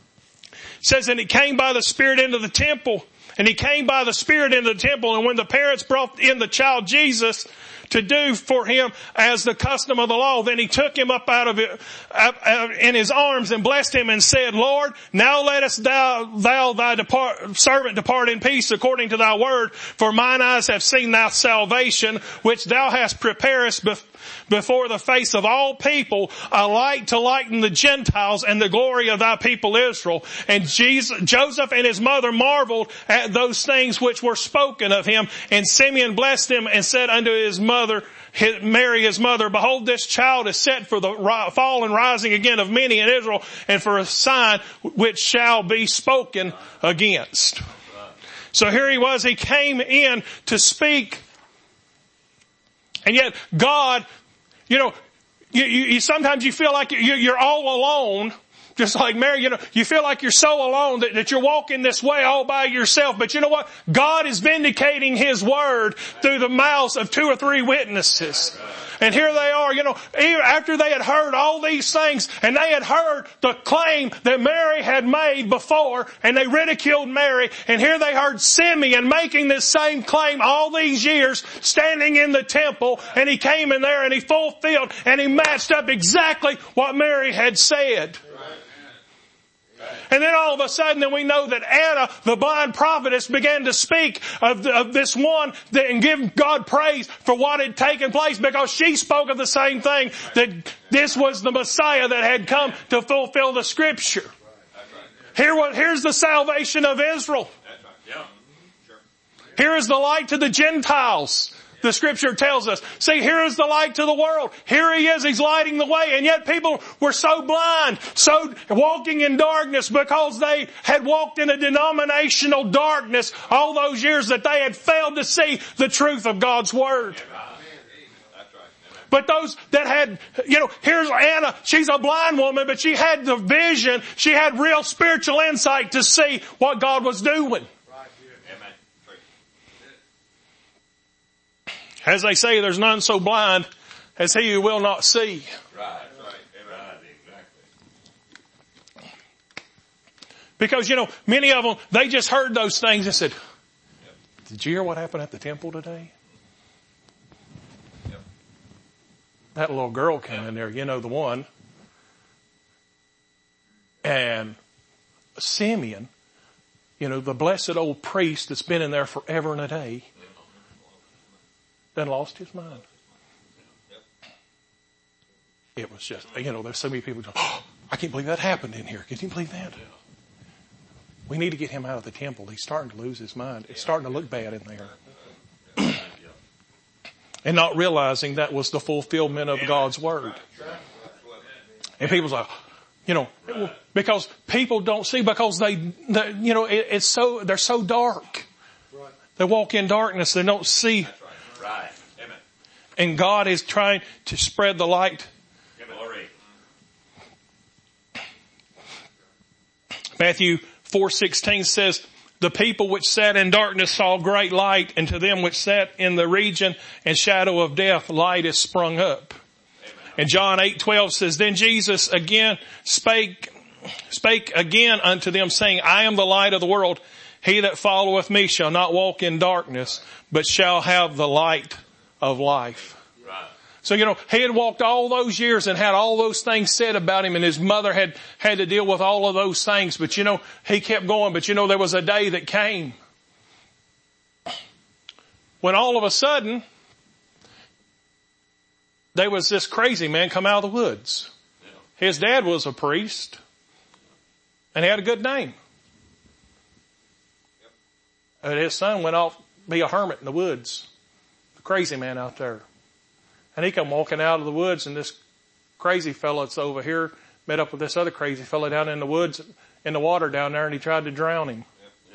says, and he came by the Spirit into the temple. And he came by the Spirit into the temple. And when the parents brought in the child Jesus to do for him as the custom of the law, then he took him up out of it, up, up in his arms, and blessed him and said, Lord, now lettest thou, thou thy depart, servant depart in peace according to thy word, for mine eyes have seen thy salvation, which thou hast prepared before the face of all people, a light to lighten the Gentiles and the glory of thy people Israel. And Jesus, Joseph and his mother marveled at those things which were spoken of him. And Simeon blessed him and said unto his mother, his, Mary his mother, behold, this child is set for the fall and rising again of many in Israel, and for a sign which shall be spoken against. So here he was, he came in to speak. And yet God, you know, you, you, you sometimes you feel like you, you're all alone, Just like Mary, you know, you feel like you're so alone that, that you're walking this way all by yourself. But you know what? God is vindicating His word through the mouths of two or three witnesses. And here they are, you know, after they had heard all these things and they had heard the claim that Mary had made before, and they ridiculed Mary, and here they heard Simeon making this same claim all these years, standing in the temple, and he came in there and he fulfilled and he matched up exactly what Mary had said. And then all of a sudden, then we know that Anna, the blind prophetess, began to speak of, the, of this one that, and give God praise for what had taken place, because she spoke of the same thing, that this was the Messiah that had come to fulfill the Scripture. Here, here's the salvation of Israel. Here is the light to the Gentiles. The Scripture tells us. See, here is the light to the world. Here He is. He's lighting the way. And yet people were so blind, so walking in darkness, because they had walked in a denominational darkness all those years, that they had failed to see the truth of God's Word. But those that had, you know, here's Anna. She's a blind woman, but she had the vision. She had real spiritual insight to see what God was doing. As they say, there's none so blind as he who will not see. Right, right, right, exactly. Because, you know, many of them, they just heard those things and said, did you hear what happened at the temple today? Yep. That little girl came yep. in there, you know, the one. And Simeon, you know, the blessed old priest that's been in there forever and a day, then lost his mind. It was just, you know, there's so many people going, oh, I can't believe that happened in here. Can you believe that? We need to get him out of the temple. He's starting to lose his mind. It's starting to look bad in there. And not realizing that was the fulfillment of God's Word. And people's like, you know, because people don't see, because they, they you know, it, it's so, they're so dark. They walk in darkness. They don't see. Right. Amen. And God is trying to spread the light. Glory. Matthew four sixteen says, the people which sat in darkness saw great light, and to them which sat in the region and shadow of death, light is sprung up. Amen. And John eight twelve says, then Jesus again spake, spake again unto them, saying, I am the light of the world. He that followeth me shall not walk in darkness, but shall have the light of life. Right. So, you know, he had walked all those years and had all those things said about him, and his mother had had to deal with all of those things. But, you know, he kept going. But, you know, there was a day that came when all of a sudden there was this crazy man come out of the woods. Yeah. His dad was a priest, and he had a good name. And his son went off to be a hermit in the woods. The crazy man out there. And he come walking out of the woods, and this crazy fellow that's over here met up with this other crazy fellow down in the woods, in the water down there, and he tried to drown him. Yeah, yeah,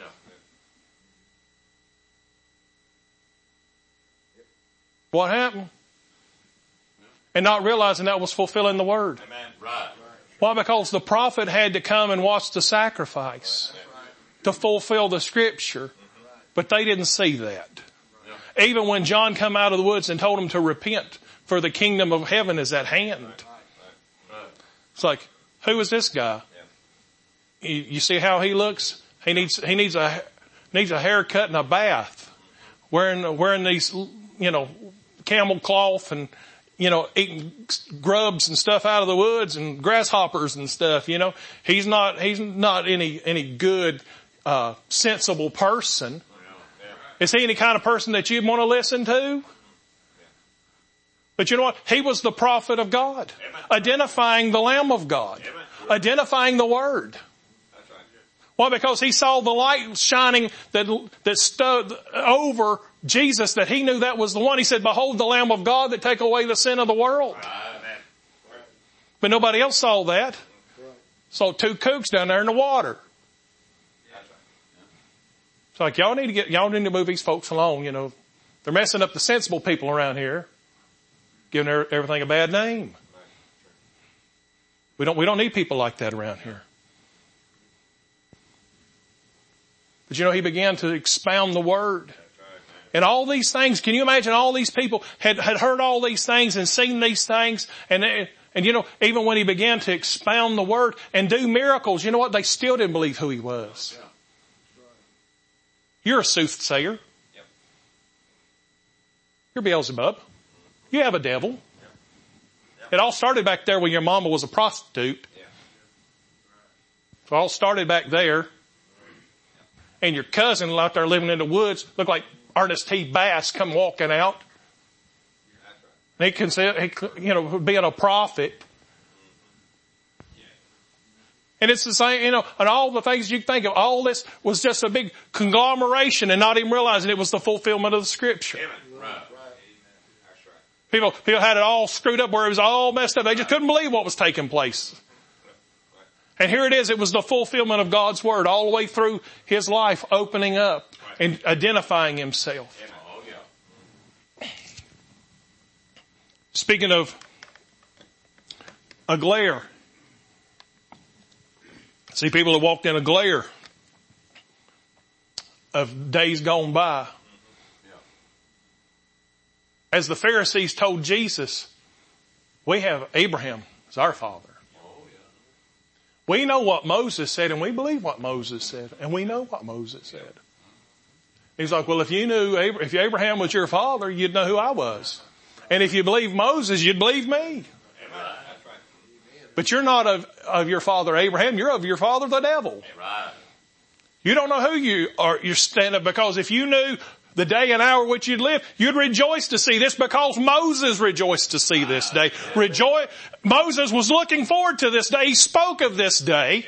yeah. What happened? And not realizing that was fulfilling the Word. Amen. Right. Why? Because the prophet had to come and watch the sacrifice to fulfill the Scripture. But they didn't see that. Yeah. Even when John come out of the woods and told them to repent, for the kingdom of heaven is at hand. Right, right, right. It's like, who is this guy? Yeah. You, you see how he looks? He needs, he needs a, needs a haircut and a bath. Wearing, wearing these, you know, camel cloth and, you know, eating grubs and stuff out of the woods and grasshoppers and stuff, you know. He's not, he's not any, any good, uh, sensible person. Is he any kind of person that you'd want to listen to? But you know what? He was the prophet of God. Amen. Identifying the Lamb of God. Amen. Identifying the Word. That's right. Why? Because he saw the light shining that, that stood over Jesus, that he knew that was the one. He said, behold the Lamb of God that take away the sin of the world. Amen. But nobody else saw that. Saw two kooks down there in the water. It's like, y'all need to get, y'all need to move these folks along, you know. They're messing up the sensible people around here. Giving everything a bad name. We don't, we don't need people like that around here. But you know, he began to expound the word. And all these things, can you imagine all these people had, had heard all these things and seen these things? And, and you know, even when he began to expound the word and do miracles, you know what? They still didn't believe who he was. You're a soothsayer. You're Beelzebub. You have a devil. It all started back there when your mama was a prostitute. It all started back there. And your cousin out there living in the woods looked like Ernest T. Bass come walking out. He consider, you know, being a prophet. And it's the same, you know, and all the things you think of, all this was just a big conglomeration and not even realizing it was the fulfillment of the scripture. People, people had it all screwed up where it was all messed up. They just couldn't believe what was taking place. And here it is. It was the fulfillment of God's word all the way through his life, opening up and identifying himself. Speaking of a glare. See, people have walked in a glare of days gone by. As the Pharisees told Jesus, we have Abraham as our father. We know what Moses said and we believe what Moses said and we know what Moses said. He's like, well, if you knew, if Abraham was your father, you'd know who I was. And if you believe Moses, you'd believe me. But you're not of, of your father Abraham, you're of your father the devil. You don't know who you are, you're standing, because if you knew the day and hour which you'd live, you'd rejoice to see this because Moses rejoiced to see this day. Rejoice. Moses was looking forward to this day. He spoke of this day.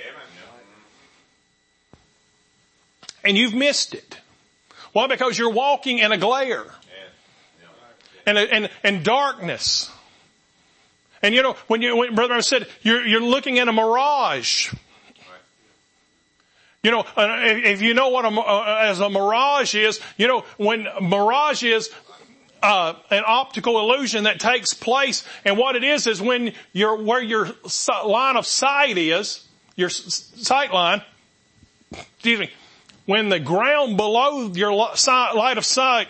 And you've missed it. Why? Because you're walking in a glare. And, and, and darkness. And you know, when you, when Brother said, you're, you're looking at a mirage. You know, if you know what a, uh, as a mirage is, you know, when mirage is uh, an optical illusion that takes place, and what it is is when you're where your line of sight is, your sight line, excuse me, when the ground below your line of sight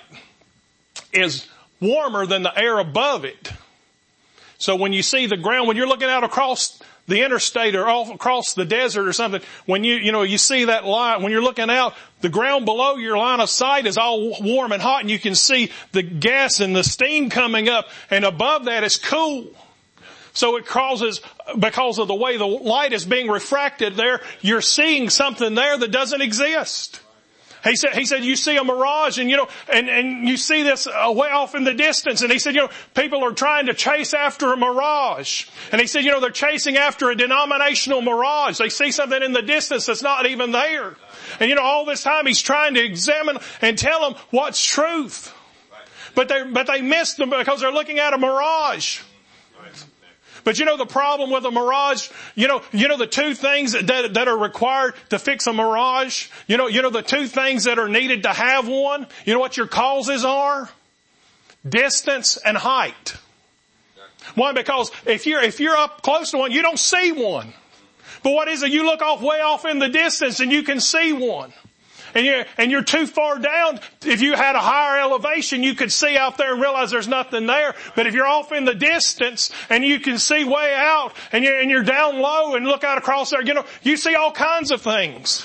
is warmer than the air above it. So when you see the ground, when you're looking out across the interstate or off across the desert or something, when you, you know, you see that line, when you're looking out, the ground below your line of sight is all warm and hot and you can see the gas and the steam coming up, and above that is cool. So it causes, because of the way the light is being refracted there, you're seeing something there that doesn't exist. He said, he said, you see a mirage and, you know, and, and you see this way off in the distance. And he said, you know, people are trying to chase after a mirage. And he said, you know, they're chasing after a denominational mirage. They see something in the distance that's not even there. And, you know, all this time he's trying to examine and tell them what's truth. But they, but they missed them because they're looking at a mirage. But you know the problem with a mirage, you know, you know the two things that, that are required to fix a mirage? You know, you know the two things that are needed to have one? You know what your causes are? Distance and height. Why? Because if you're, if you're up close to one, you don't see one. But what is it? You look off way off in the distance and you can see one. And you're, and you're too far down. If you had a higher elevation, you could see out there and realize there's nothing there. But if you're off in the distance and you can see way out and you're, and you're down low and look out across there, you know, you see all kinds of things.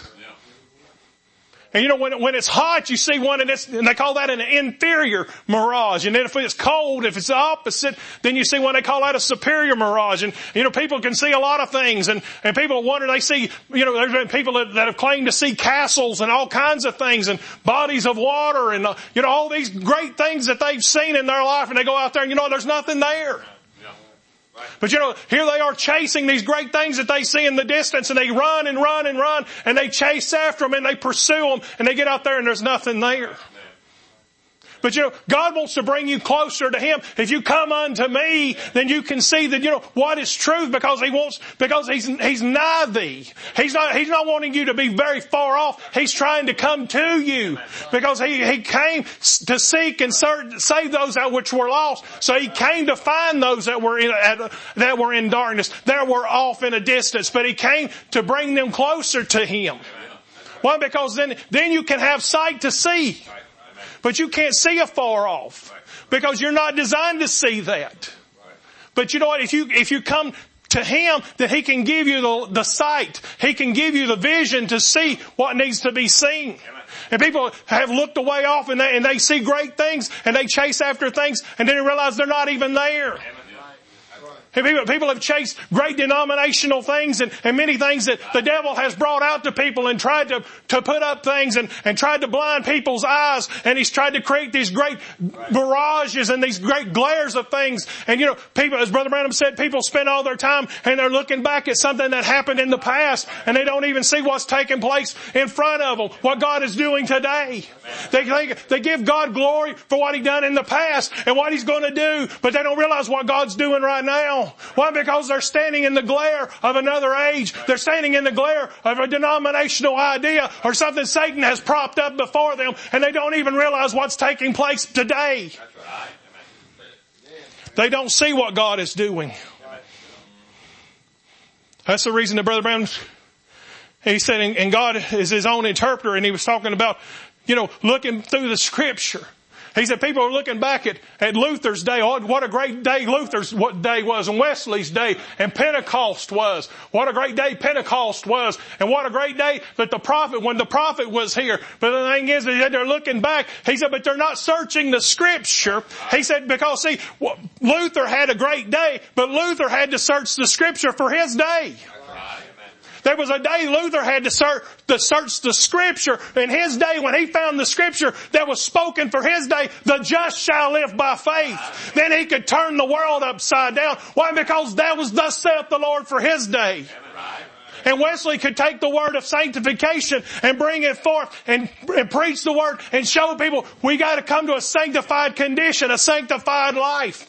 And you know, when, when it's hot, you see one and it's, and they call that an inferior mirage. And then if it's cold, if it's the opposite, then you see one they call that a superior mirage. And, you know, people can see a lot of things and, and people wonder, they see, you know, there's been people that, that have claimed to see castles and all kinds of things and bodies of water and, uh, you know, all these great things that they've seen in their life, and they go out there and, you know, there's nothing there. But you know, here they are chasing these great things that they see in the distance, and they run and run and run and they chase after them and they pursue them and they get out there and there's nothing there. But you know, God wants to bring you closer to Him. If you come unto me, then you can see that, you know, what is truth, because He wants, because He's, He's nigh thee. He's not, He's not wanting you to be very far off. He's trying to come to you, because He, He came to seek and serve, save those that which were lost. So He came to find those that were in, at, that were in darkness, that were off in a distance, but He came to bring them closer to Him. Why? Because then, then you can have sight to see. But you can't see afar off, because you're not designed to see that. But you know what? If you, if you come to Him, then He can give you the, the sight. He can give you the vision to see what needs to be seen. And people have looked away off, and they, and they see great things, and they chase after things, and then they realize they're not even there. And people, people have chased great denominational things and, and many things that the devil has brought out to people, and tried to, to put up things and, and tried to blind people's eyes. And he's tried to create these great mirages and these great glares of things. And you know, people, as Brother Branham said, people spend all their time and they're looking back at something that happened in the past, and they don't even see what's taking place in front of them, what God is doing today. They, they, they give God glory for what He done in the past and what He's going to do, but they don't realize what God's doing right now. Why? Because they're standing in the glare of another age. They're standing in the glare of a denominational idea or something Satan has propped up before them, and they don't even realize what's taking place today. They don't see what God is doing. That's the reason that Brother Brown, he said, and God is His own interpreter, and he was talking about, you know, looking through the Scripture. He said people are looking back at, at Luther's day. Oh, what a great day Luther's what day was, and Wesley's day, and Pentecost was. What a great day Pentecost was, and what a great day that the prophet, when the prophet was here. But the thing is that they're looking back. He said, but they're not searching the Scripture. He said, because see, Luther had a great day, but Luther had to search the Scripture for his day. There was a day Luther had to search, to search the Scripture. In his day, when he found the Scripture that was spoken for his day, the just shall live by faith. Then he could turn the world upside down. Why? Because that was thus saith the Lord for his day. And Wesley could take the word of sanctification and bring it forth and, and preach the word and show people we got to come to a sanctified condition, a sanctified life.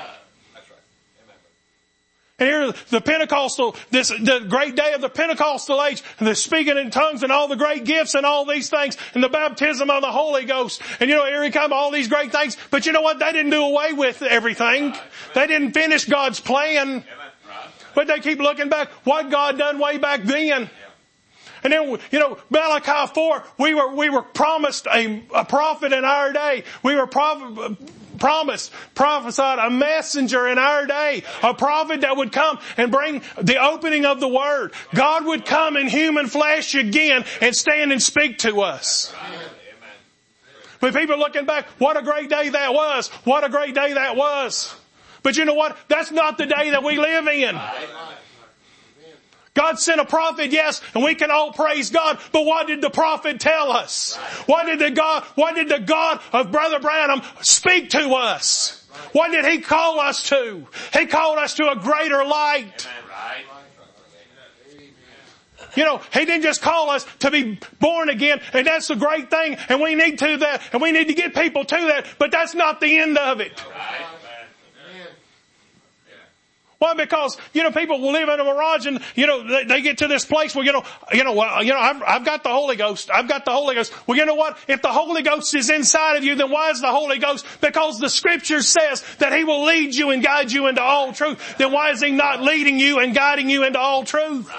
And here, the Pentecostal, this, the great day of the Pentecostal age, and the speaking in tongues and all the great gifts and all these things, and the baptism of the Holy Ghost. And you know, here he come, all these great things. But you know what? They didn't do away with everything. They didn't finish God's plan. But they keep looking back, what God done way back then. And then, you know, Malachi four, we were, we were promised a, a prophet in our day. We were prophet, promised, prophesied a messenger in our day. A prophet that would come and bring the opening of the Word. God would come in human flesh again and stand and speak to us. But people looking back, what a great day that was. What a great day that was. But you know what? That's not the day that we live in. God sent a prophet, yes, and we can all praise God, but what did the prophet tell us? What did the God, what did the God of Brother Branham speak to us? What did He call us to? He called us to a greater light. You know, He didn't just call us to be born again, and that's a great thing, and we need to that, and we need to get people to that, but that's not the end of it. Why? Because, you know, people will live in a mirage and, you know, they, they get to this place where, you know, you know, well, you know, I've, I've got the Holy Ghost. I've got the Holy Ghost. Well, you know what? If the Holy Ghost is inside of you, then why is the Holy Ghost? Because the Scripture says that He will lead you and guide you into all truth. Then why is He not leading you and guiding you into all truth?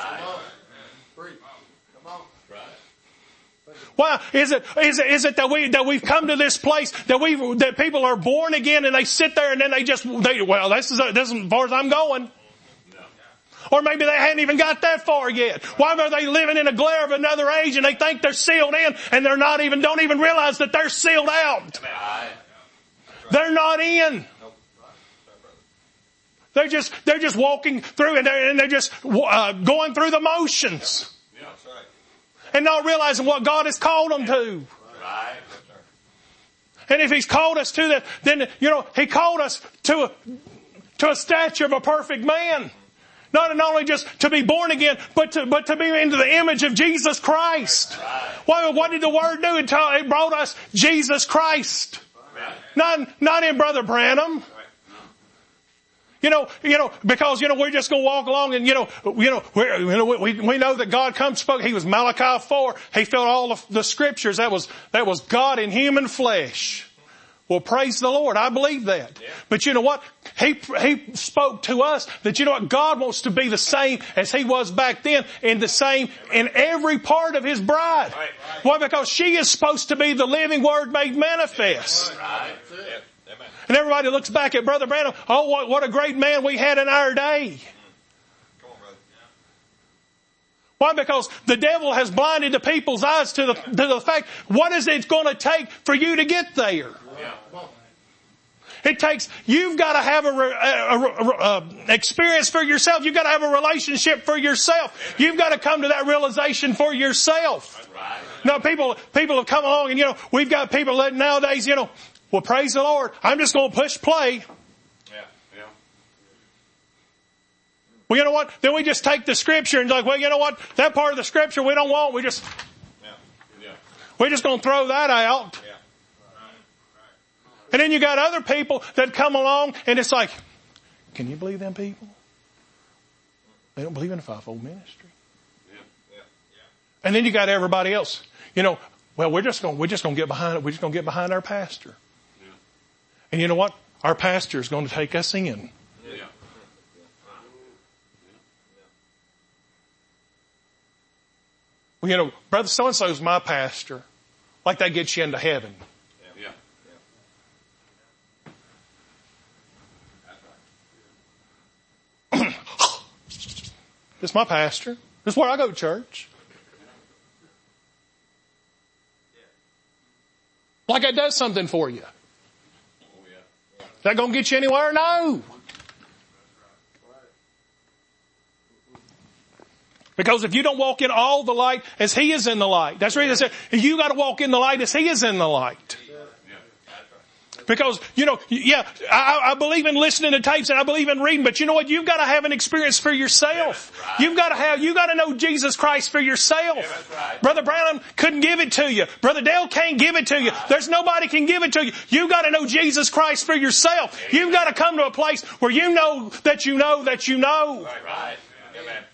Why is it, is it, is it that we, that we've come to this place that we, that people are born again and they sit there and then they just, they, well, this is, this is as far as I'm going. Or maybe they hadn't even got that far yet. Why are they living in a glare of another age and they think they're sealed in and they're not even, don't even realize that they're sealed out. They're not in. They're just, they're just walking through and they're, and they're just uh, going through the motions. And not realizing what God has called them to. And if He's called us to that, then, you know, He called us to a, to a stature of a perfect man. Not only just to be born again, but to, but to be into the image of Jesus Christ. What, what did the Word do? It brought us Jesus Christ. Not, not in Brother Branham. You know, you know, because, you know, we're just going to walk along and, you know, you know, we're, you know, we, we know that God comes, spoke. He was Malachi four. He filled all of the scriptures. That was, that was God in human flesh. Well, praise the Lord. I believe that. Yeah. But you know what? He, he spoke to us that, you know what? God wants to be the same as He was back then, and the same in every part of His bride. Right. Right. Why? Because she is supposed to be the living Word made manifest. Right. Right. And everybody looks back at Brother Branham. Oh, what, what a great man we had in our day. Come on, brother. Why? Because the devil has blinded the people's eyes to the, to the fact, what is it going to take for you to get there? Yeah. It takes, you've got to have a, a, a, a experience for yourself. You've got to have a relationship for yourself. You've got to come to that realization for yourself. Right. Now, people, people have come along and, you know, we've got people that nowadays, you know, well, praise the Lord, I'm just going to push play. Yeah, yeah. Well, you know what? Then we just take the scripture and like, well, you know what? That part of the scripture we don't want. We just, yeah, yeah. We're just going to throw that out. Yeah. And then you got other people that come along and it's like, can you believe them people? They don't believe in the fivefold ministry. Yeah, yeah, yeah. And then you got everybody else. You know, well, we're just going, we're just going to get behind it. We're just going to get behind our pastor. And you know what? Our pastor is going to take us in. Yeah. Well, you know, Brother so-and-so is my pastor. Like that gets you into heaven. Yeah. Yeah. This is my pastor. This is where I go to church. Like that does something for you. Is that going to get you anywhere? No. Because if you don't walk in all the light as He is in the light, that's the reason I said, you got to walk in the light as He is in the light. Because, you know, yeah, I, I believe in listening to tapes and I believe in reading, but you know what? You've got to have an experience for yourself. Right. You've got to have, you've got to know Jesus Christ for yourself. Yeah, right. Brother Branham couldn't give it to you. Brother Dale can't give it to you. There's nobody can give it to you. You've got to know Jesus Christ for yourself. Yeah, you've got to come to a place where you know that you know that you know. Right, right. Amen.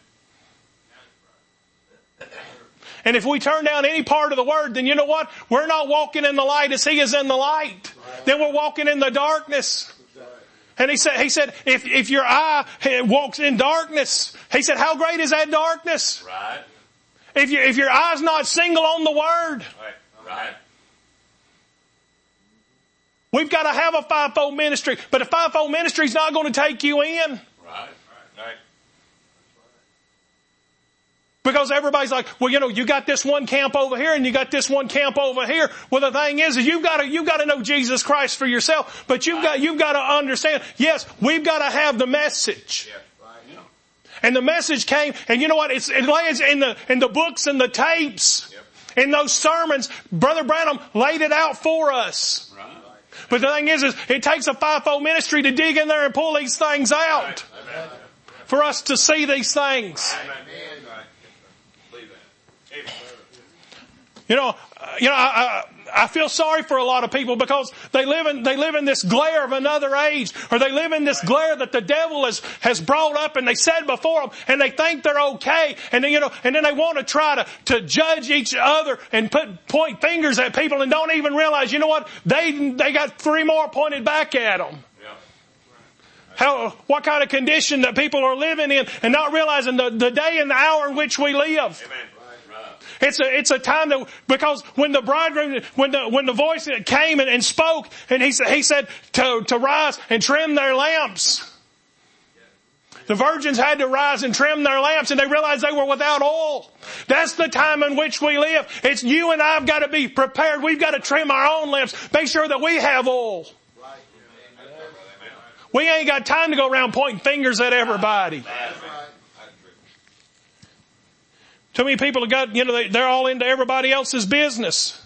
And if we turn down any part of the Word, then you know what? We're not walking in the light as He is in the light. Right. Then we're walking in the darkness. Right. And he said, he said, if, if your eye walks in darkness, He said, how great is that darkness? Right. If you, if your eye's not single on the Word. Right. Right. We've got to have a fivefold ministry, but a fivefold ministry is not going to take you in. Right. Right. Because everybody's like, well, you know, you got this one camp over here and you got this one camp over here. Well, the thing is, is you've got to, you've got to know Jesus Christ for yourself. But you've got, you've got to understand, yes, we've got to have the message. And the message came, and you know what? It's, it lays in the, in the books and the tapes. In those sermons, Brother Branham laid it out for us. But the thing is, is it takes a fivefold ministry to dig in there and pull these things out. For us to see these things. You know, you know, I, I, I feel sorry for a lot of people because they live in, they live in this glare of another age, or they live in this glare that the devil has, has brought up and they said before them, and they think they're okay. And then, you know, and then they want to try to, to judge each other and put, point fingers at people and don't even realize, you know what? They, they got three more pointed back at them. How, what kind of condition that people are living in and not realizing the, the day and the hour in which we live. Amen. It's a, it's a time that, because when the bridegroom, when the, when the voice came and, and spoke, and he said, he said to, to rise and trim their lamps. The virgins had to rise and trim their lamps, and they realized they were without oil. That's the time in which we live. It's you and I've got to be prepared. We've got to trim our own lamps. Make sure that we have oil. We ain't got time to go around pointing fingers at everybody. Too many people have got, you know, they, they're all into everybody else's business.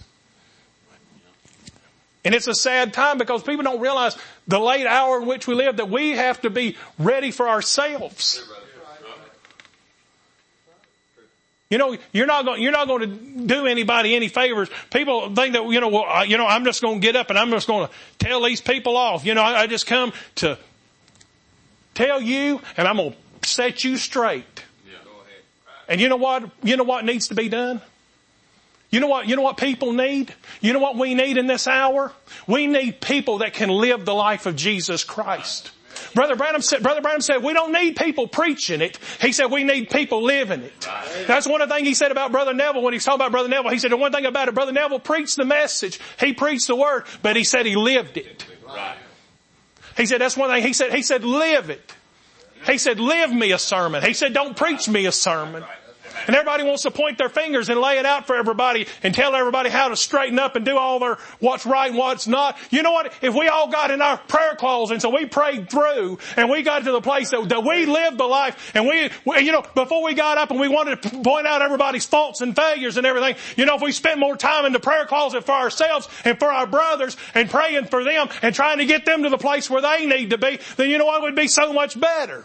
And it's a sad time because people don't realize the late hour in which we live, that we have to be ready for ourselves. You know, you're not going, you're not going to do anybody any favors. People think that, you know, well, I, you know, I'm just going to get up and I'm just going to tell these people off. You know, I, I just come to tell you and I'm going to set you straight. Yeah, go ahead. Right. And you know what, you know what needs to be done? You know what, you know what people need? You know what we need in this hour? We need people that can live the life of Jesus Christ. Brother Branham said, Brother Branham said, we don't need people preaching it. He said, we need people living it. Right. That's one of the things he said about Brother Neville when he was talking about Brother Neville. He said, the one thing about it, Brother Neville preached the message. He preached the word, but he said he lived it. Right. He said, that's one thing. He said, he said, live it. He said, live me a sermon. He said, don't preach me a sermon. And everybody wants to point their fingers and lay it out for everybody and tell everybody how to straighten up and do all their what's right and what's not. You know what? If we all got in our prayer closet and so we prayed through and we got to the place that, that we lived the life and we, we, you know, before we got up and we wanted to point out everybody's faults and failures and everything, you know, if we spent more time in the prayer closet for ourselves and for our brothers and praying for them and trying to get them to the place where they need to be, then you know what? It would be so much better.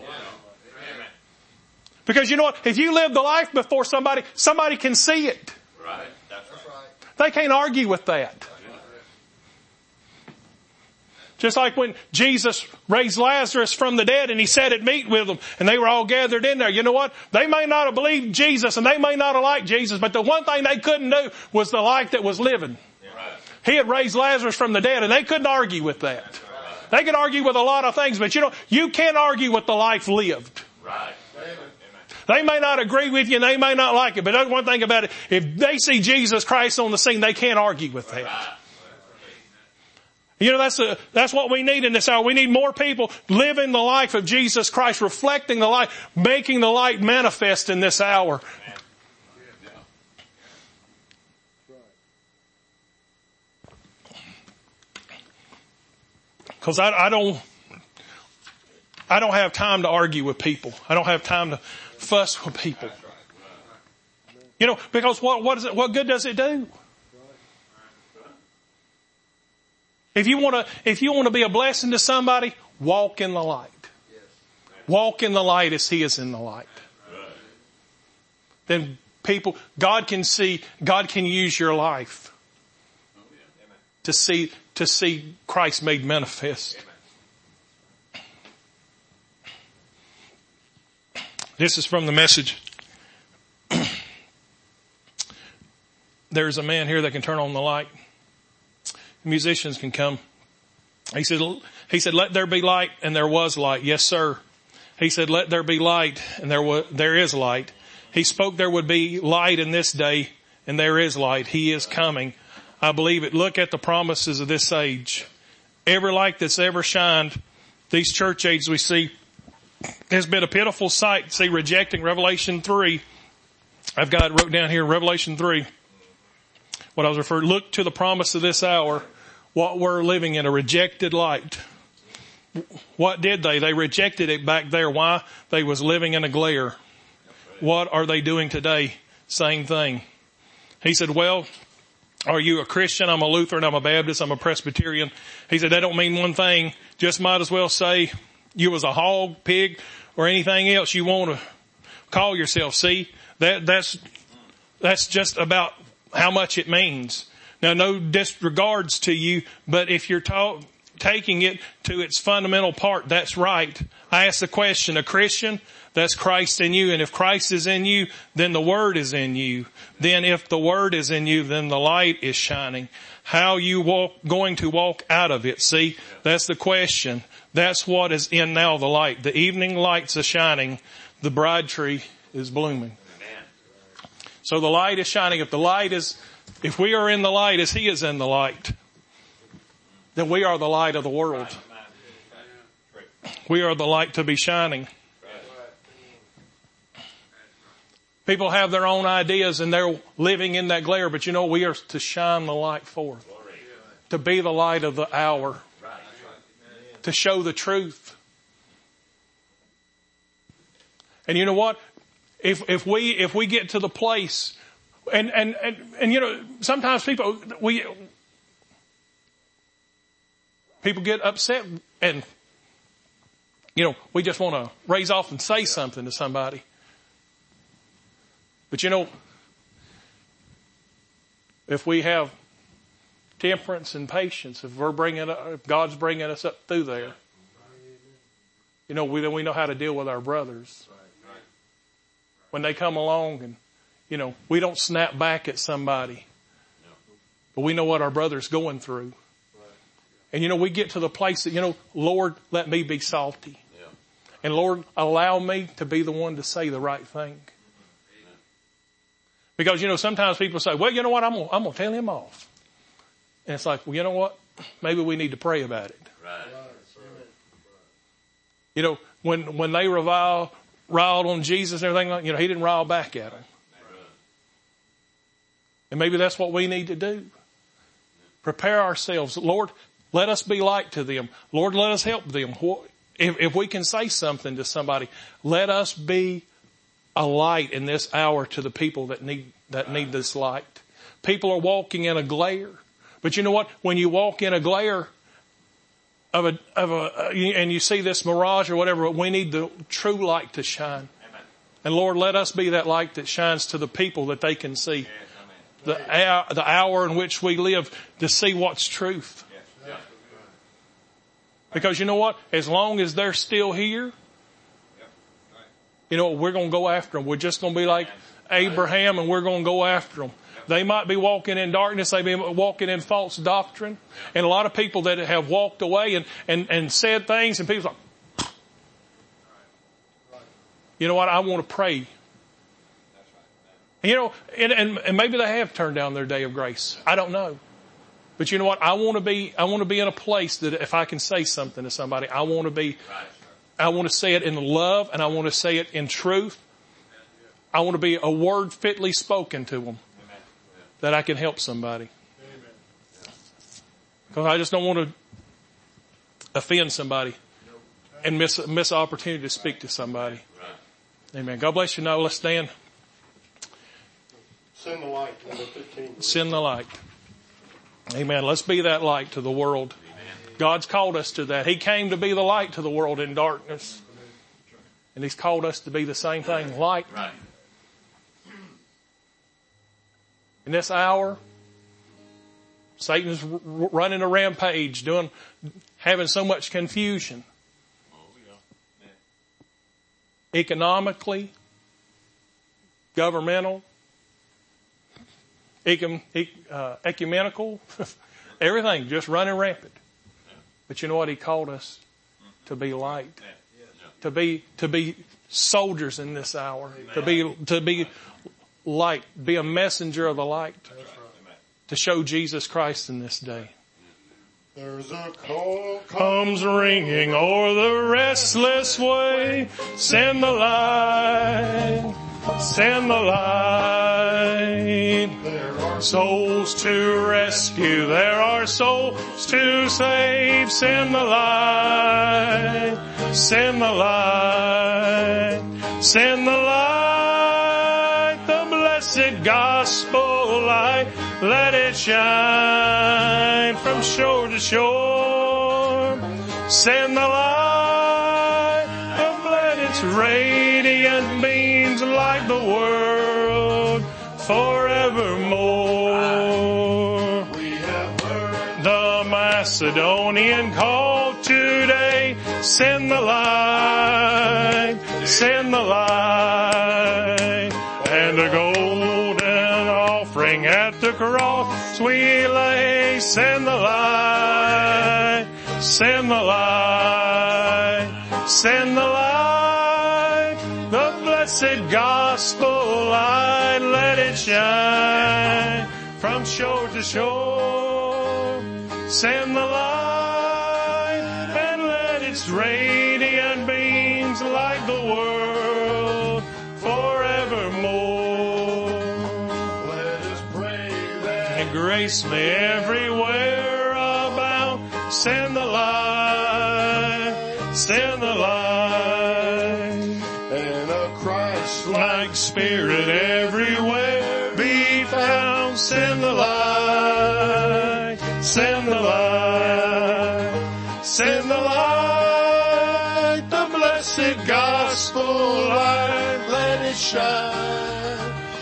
Because you know what? If you live the life before somebody, somebody can see it. Right. That's right. They can't argue with that. Just like when Jesus raised Lazarus from the dead and he sat at meat with them and they were all gathered in there. You know what? They may not have believed Jesus and they may not have liked Jesus, but the one thing they couldn't do was the life that was living. Right. He had raised Lazarus from the dead and they couldn't argue with that. Right. They could argue with a lot of things, but you know, you can't argue with the life lived. Right. They may not agree with you and they may not like it, but that's one thing about it. If they see Jesus Christ on the scene, they can't argue with that. You know, that's a, that's what we need in this hour. We need more people living the life of Jesus Christ, reflecting the light, making the light manifest in this hour. Because I, I don't, I don't have time to argue with people. I don't have time to fuss with people. You know, because what, what is it, what good does it do? If you want to, if you want to be a blessing to somebody, walk in the light. Walk in the light as He is in the light. Then people, God can see, God can use your life to see, to see Christ made manifest. This is from the Message. There's a man here that can turn on the light. Musicians can come. He said, he said, let there be light, and there was light. Yes, sir. He said, let there be light, and there was, there is light. He spoke there would be light in this day, and there is light. He is coming. I believe it. Look at the promises of this age. Every light that's ever shined, these church ages we see, has been a pitiful sight. See, rejecting Revelation three. I've got it wrote down here, Revelation three. What I was referring, look to the promise of this hour. What we're living in, a rejected light. What did they? They rejected it back there. Why? They was living in a glare. What are they doing today? Same thing. He said, well, are you a Christian? I'm a Lutheran. I'm a Baptist. I'm a Presbyterian. He said, that don't mean one thing. Just might as well say you was a hog, pig, or anything else you want to call yourself. See, that, that's, that's just about how much it means. Now, no disregards to you, but if you're ta- taking it to its fundamental part, that's right. I ask the question, a Christian, that's Christ in you. And if Christ is in you, then the Word is in you. Then if the Word is in you, then the light is shining. How you walk, going to walk out of it? See, that's the question. That's what is in now the light. The evening lights are shining. The bride tree is blooming. So the light is shining. If the light is, if we are in the light as He is in the light, then we are the light of the world. We are the light to be shining. People have their own ideas and they're living in that glare, but you know, we are to shine the light forth. To be the light of the hour. To show the truth. And you know what? If, if we, if we get to the place, and, and, and, and you know, sometimes people, we, people get upset and, you know, we just want to raise off and say something to somebody. But you know, if we have temperance and patience, if we're bringing, if God's bringing us up through there, you know, we, then we know how to deal with our brothers. When they come along and, you know, we don't snap back at somebody, but we know what our brother's going through. And, you know, we get to the place that, you know, Lord, let me be salty. And Lord, allow me to be the one to say the right thing. Because, you know, sometimes people say, well, you know what, I'm going I'm to tell him off. And it's like, well, you know what, maybe we need to pray about it. Right. You know, when, when they revile, riled on Jesus and everything, you know, he didn't rile back at them. And maybe that's what we need to do. Prepare ourselves. Lord, let us be light to them. Lord, let us help them. If, if we can say something to somebody, let us be a light in this hour to the people that need, that need this light. People are walking in a glare. But you know what? When you walk in a glare of a, of a, and you see this mirage or whatever, we need the true light to shine. Amen. And Lord, let us be that light that shines to the people that they can see. Yes, the hour, the hour in which we live to see what's truth. Yes. Because you know what? As long as they're still here, you know, we're going to go after them. We're just going to be like Abraham and we're going to go after them. They might be walking in darkness. They may be walking in false doctrine. And a lot of people that have walked away and, and, and said things and people like, you know what? I want to pray. You know, and, and, and maybe they have turned down their day of grace. I don't know. But you know what? I want to be, I want to be in a place that if I can say something to somebody, I want to be, I want to say it in love and I want to say it in truth. I want to be a word fitly spoken to them that I can help somebody. Because I just don't want to offend somebody and miss, miss an opportunity to speak to somebody. Amen. God bless you. Now let's stand. Send the light. Number fifteen. Send the light. Amen. Let's be that light to the world. God's called us to that. He came to be the light to the world in darkness. And He's called us to be the same thing, light. Right. In this hour, Satan's r- running a rampage, doing, having so much confusion. Economically, governmental, ecum, uh, ecumenical, everything just running rampant. But you know what? He called us to be light, to be to be soldiers in this hour, to be to be light, be a messenger of the light, to show Jesus Christ in this day. There's a call comes ringing o'er the restless way. Send the light, send the light. There are souls to rescue, there are souls to save. Send the light, send the light, send the light, the blessed gospel light. Let it shine from shore to shore. Send the light, and let its radiant beams light the world forevermore. We have heard the Macedonian call today. Send the light, send the light, and a golden offering at the cross we lay. Send the light, send the light, send the light, the blessed gospel light. Let it shine from shore to shore. Send the light and let its radiant beams light the world forevermore. Let us pray that and grace may everywhere abound. Send the light, send the light, and a Christ-like spirit everywhere be found. Send the light, send the light, send the light, the blessed gospel light. Let it shine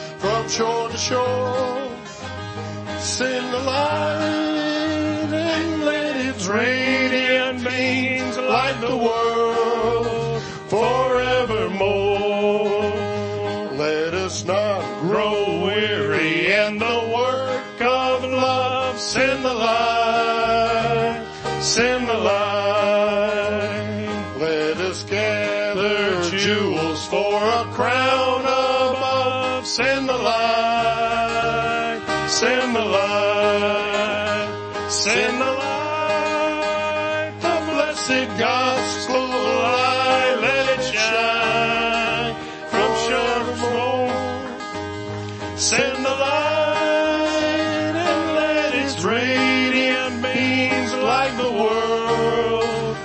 from shore to shore. Send the light and let its radiant beams light the world forevermore. Let us not grow weary in the work of love. Send the light, send the light. Let us gather jewels for a crown above. Send the light, send the light, send the light. The blessed gospel light, let it shine from shore to shore. Send the light and let its radiant beams light the world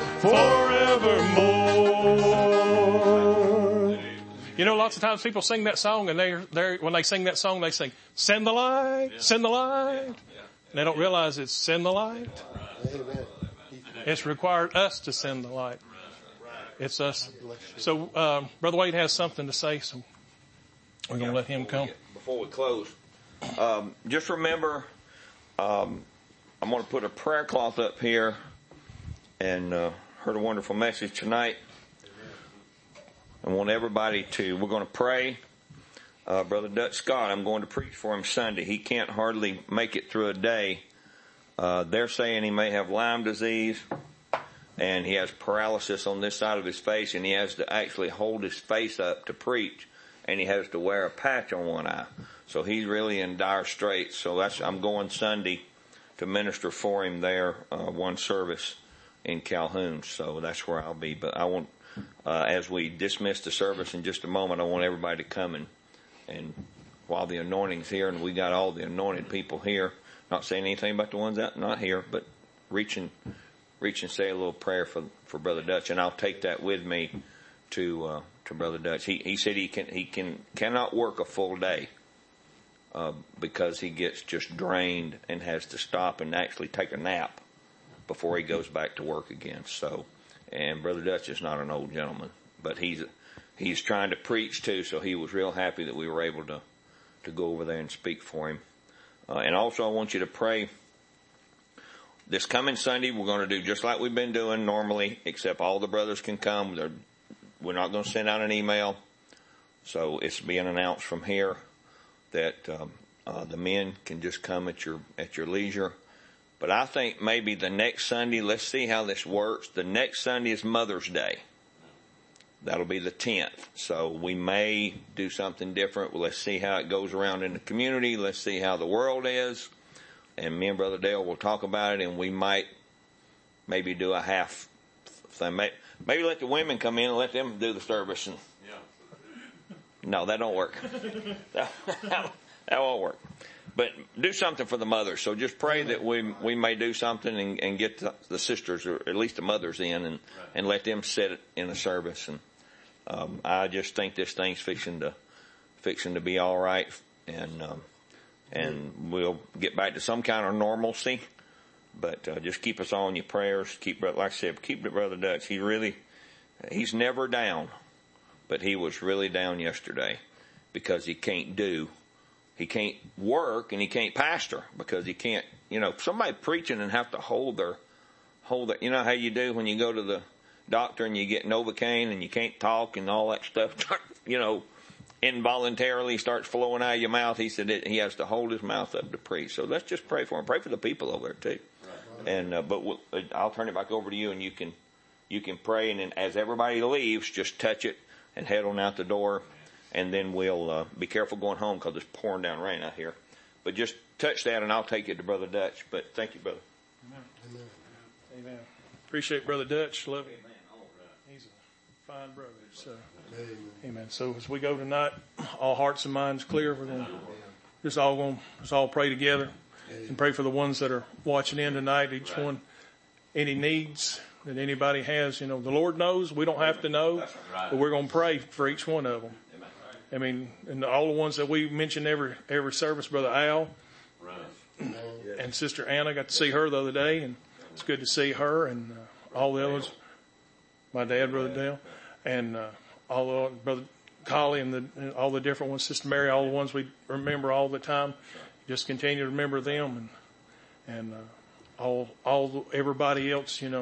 forevermore. You know, lots of times people sing that song, and they're, they're, when they sing that song, they sing, send the light, send the light. And they don't realize it's send the light. It's required us to send the light. It's us. So, um, Brother Wade has something to say, so we're going to let him come. Before we close, um, just remember, um, I'm going to put a prayer cloth up here, and uh, heard a wonderful message tonight. I want everybody to, we're going to pray. Uh, Brother Dutch Scott, I'm going to preach for him Sunday. He can't hardly make it through a day. Uh, they're saying he may have Lyme disease, and he has paralysis on this side of his face, and he has to actually hold his face up to preach, and he has to wear a patch on one eye. So he's really in dire straits. So that's, I'm going Sunday to minister for him there, uh, one service in Calhoun. So that's where I'll be. But I want, uh, as we dismiss the service in just a moment, I want everybody to come and, and while the anointing's here, and we got all the anointed people here, not saying anything about the ones that not here, but reach and, reach and say a little prayer for, for Brother Dutch, and I'll take that with me to, uh, to Brother Dutch. He, he said he can, he can, cannot work a full day, uh, because he gets just drained and has to stop and actually take a nap before he goes back to work again. So, and Brother Dutch is not an old gentleman, but he's, he's trying to preach too, so he was real happy that we were able to, to go over there and speak for him. Uh, and also I want you to pray. This coming Sunday, we're going to do just like we've been doing normally, except all the brothers can come. They're, we're not going to send out an email. So it's being announced from here that um, uh, the men can just come at your at your leisure. But I think maybe the next Sunday, let's see how this works. The next Sunday is Mother's Day. That'll be the tenth. So we may do something different. Well, let's see how it goes around in the community. Let's see how the world is. And me and Brother Dale will talk about it, and we might maybe do a half thing. Maybe let the women come in and let them do the service. And no, that don't work. that, that won't work. But do something for the mothers. So just pray that we we may do something and, and get the, the sisters, or at least the mothers, in and, and let them sit in the service. And um, I just think this thing's fixing to fixing to be all right, and um, and we'll get back to some kind of normalcy. But uh, just keep us all in your prayers. Keep, like I said, keep it, Brother Dutch. He really, he's never down, but he was really down yesterday because he can't do. He can't work and he can't pastor because he can't, you know, somebody preaching and have to hold their, hold their, you know how you do when you go to the doctor and you get Novocaine and you can't talk and all that stuff, you know, involuntarily starts flowing out of your mouth. He said it, he has to hold his mouth up to preach. So let's just pray for him. Pray for the people over there too. Right. And, uh, but we'll, I'll turn it back over to you, and you can, you can pray. And then as everybody leaves, just touch it and head on out the door. And then we'll uh, be careful going home because it's pouring down rain out here. But just touch that, and I'll take it to Brother Dutch. But thank you, brother. Amen. Amen. Amen. Appreciate Brother Dutch. Love him. He's a fine brother. So, amen. Amen. So as we go tonight, all hearts and minds clear. We're going to just all going to just all pray together and pray for the ones that are watching in tonight. Each right. one, any needs that anybody has, you know, the Lord knows. We don't have to know, right. but we're going to pray for each one of them. I mean, and all the ones that we mentioned every every service, Brother Al, right. and Sister Anna, got to see her the other day, and it's good to see her, and uh, all the others, my dad, Brother Dale, and uh, all the Brother Collie and, the, and all the different ones, Sister Mary, all the ones we remember all the time. Just continue to remember them and, and, uh, all, all, everybody else, you know,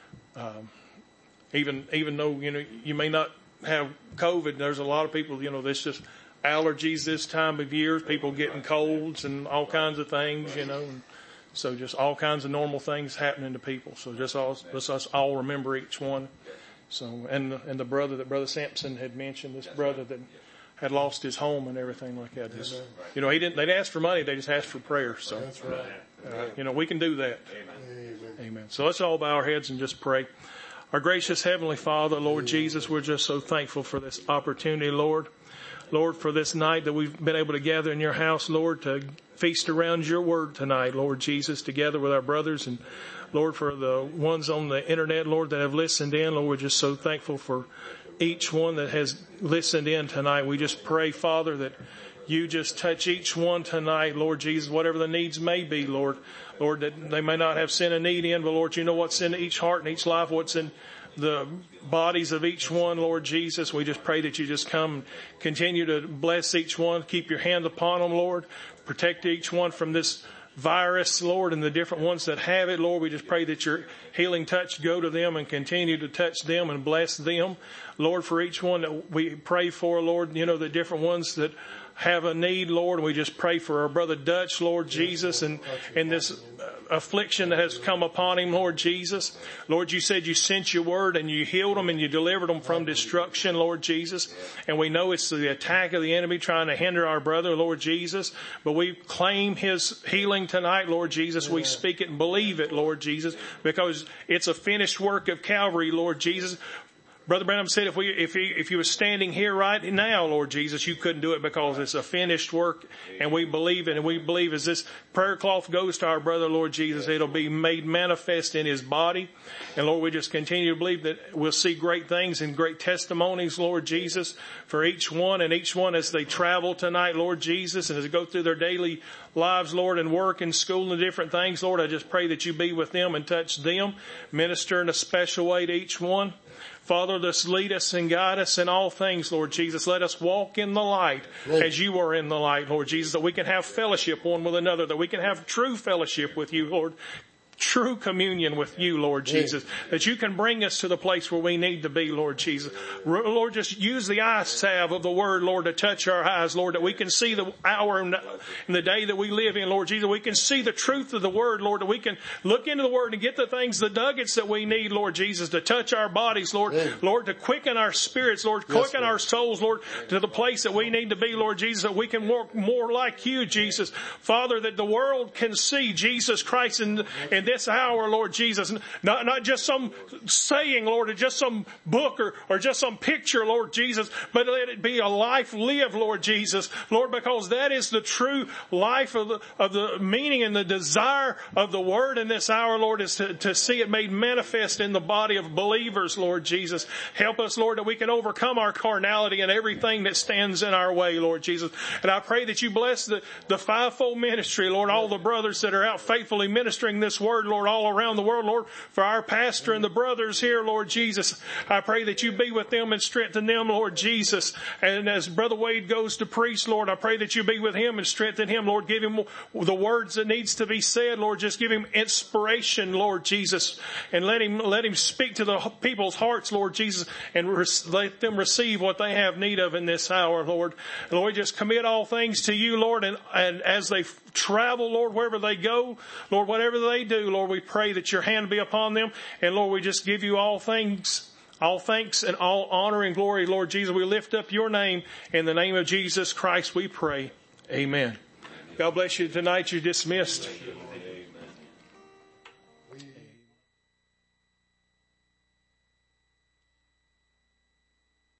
um, even, even though, you know, you may not have COVID, there's a lot of people, you know, there's just allergies this time of year, people getting colds and all kinds of things, you know, and so just all kinds of normal things happening to people. So just all, let's us all remember each one. So, and, and the brother that Brother Sampson had mentioned, this brother that had lost his home and everything like that. Just, you know, he didn't, they'd ask for money, they just asked for prayer. So, That's right. uh, you know, we can do that. Amen. Amen. So let's all bow our heads and just pray. Our gracious Heavenly Father, Lord Jesus, we're just so thankful for this opportunity, Lord. Lord, for this night that we've been able to gather in your house, Lord, to feast around your word tonight, Lord Jesus, together with our brothers. And Lord, for the ones on the internet, Lord, that have listened in, Lord, we're just so thankful for each one that has listened in tonight. We just pray, Father, that you just touch each one tonight, Lord Jesus, whatever the needs may be, Lord. Lord, that they may not have sin and need in, but Lord, you know what's in each heart and each life, what's in the bodies of each one, Lord Jesus. We just pray that you just come and continue to bless each one. Keep your hand upon them, Lord. Protect each one from this virus, Lord, and the different ones that have it, Lord. We just pray that your healing touch go to them and continue to touch them and bless them. Lord, for each one that we pray for, Lord, you know, the different ones that have a need, Lord. We just pray for our brother Dutch, Lord Jesus, and, and this affliction that has come upon him, Lord Jesus. Lord, you said you sent your word and you healed him and you delivered him from destruction, Lord Jesus. And we know it's the attack of the enemy trying to hinder our brother, Lord Jesus. But we claim his healing tonight, Lord Jesus. We speak it and believe it, Lord Jesus, because it's a finished work of Calvary, Lord Jesus. Brother Branham said if we, if he, if he was standing here right now, Lord Jesus, you couldn't do it because it's a finished work, and we believe it. And we believe as this prayer cloth goes to our brother, Lord Jesus, it'll be made manifest in his body. And Lord, we just continue to believe that we'll see great things and great testimonies, Lord Jesus, for each one and each one as they travel tonight, Lord Jesus, and as they go through their daily lives, Lord, and work and school and different things, Lord, I just pray that you be with them and touch them, minister in a special way to each one. Father, just lead us and guide us in all things, Lord Jesus. Let us walk in the light as you are in the light, Lord Jesus, that we can have fellowship one with another, that we can have true fellowship with you, Lord. True communion with you, Lord Jesus, that you can bring us to the place where we need to be, Lord Jesus. Lord, just use the eye salve of the word, Lord, to touch our eyes, Lord, that we can see the hour and the day that we live in, Lord Jesus. We can see the truth of the word, Lord, that we can look into the word and get the things, the nuggets that we need, Lord Jesus, to touch our bodies, Lord, Amen. Lord, to quicken our spirits, Lord, quicken yes, our souls, Lord, to the place that we need to be, Lord Jesus, that we can walk more like you, Jesus. Father, that the world can see Jesus Christ in, in this hour, Lord Jesus. Not, not just some saying, Lord, or just some book or, or just some picture, Lord Jesus, but let it be a life lived, Lord Jesus. Lord, because that is the true life of the, of the meaning and the desire of the word in this hour, Lord, is to, to see it made manifest in the body of believers, Lord Jesus. Help us, Lord, that we can overcome our carnality and everything that stands in our way, Lord Jesus. And I pray that you bless the, the fivefold ministry, Lord, all the brothers that are out faithfully ministering this word, Lord, all around the world, Lord, for our pastor and the brothers here, Lord Jesus. I pray that you be with them and strengthen them, Lord Jesus. And as Brother Wade goes to preach, Lord, I pray that you be with him and strengthen him, Lord. Give him the words that needs to be said, Lord. Just give him inspiration, Lord Jesus. And let him, let him speak to the people's hearts, Lord Jesus, and let them receive what they have need of in this hour, Lord. Lord, just commit all things to you, Lord, and, and as they travel, Lord, wherever they go, Lord, whatever they do, Lord, we pray that your hand be upon them. And Lord, we just give you all things, all thanks and all honor and glory, Lord Jesus. We lift up your name. In the name of Jesus Christ we pray. Amen. God bless you tonight. You're dismissed.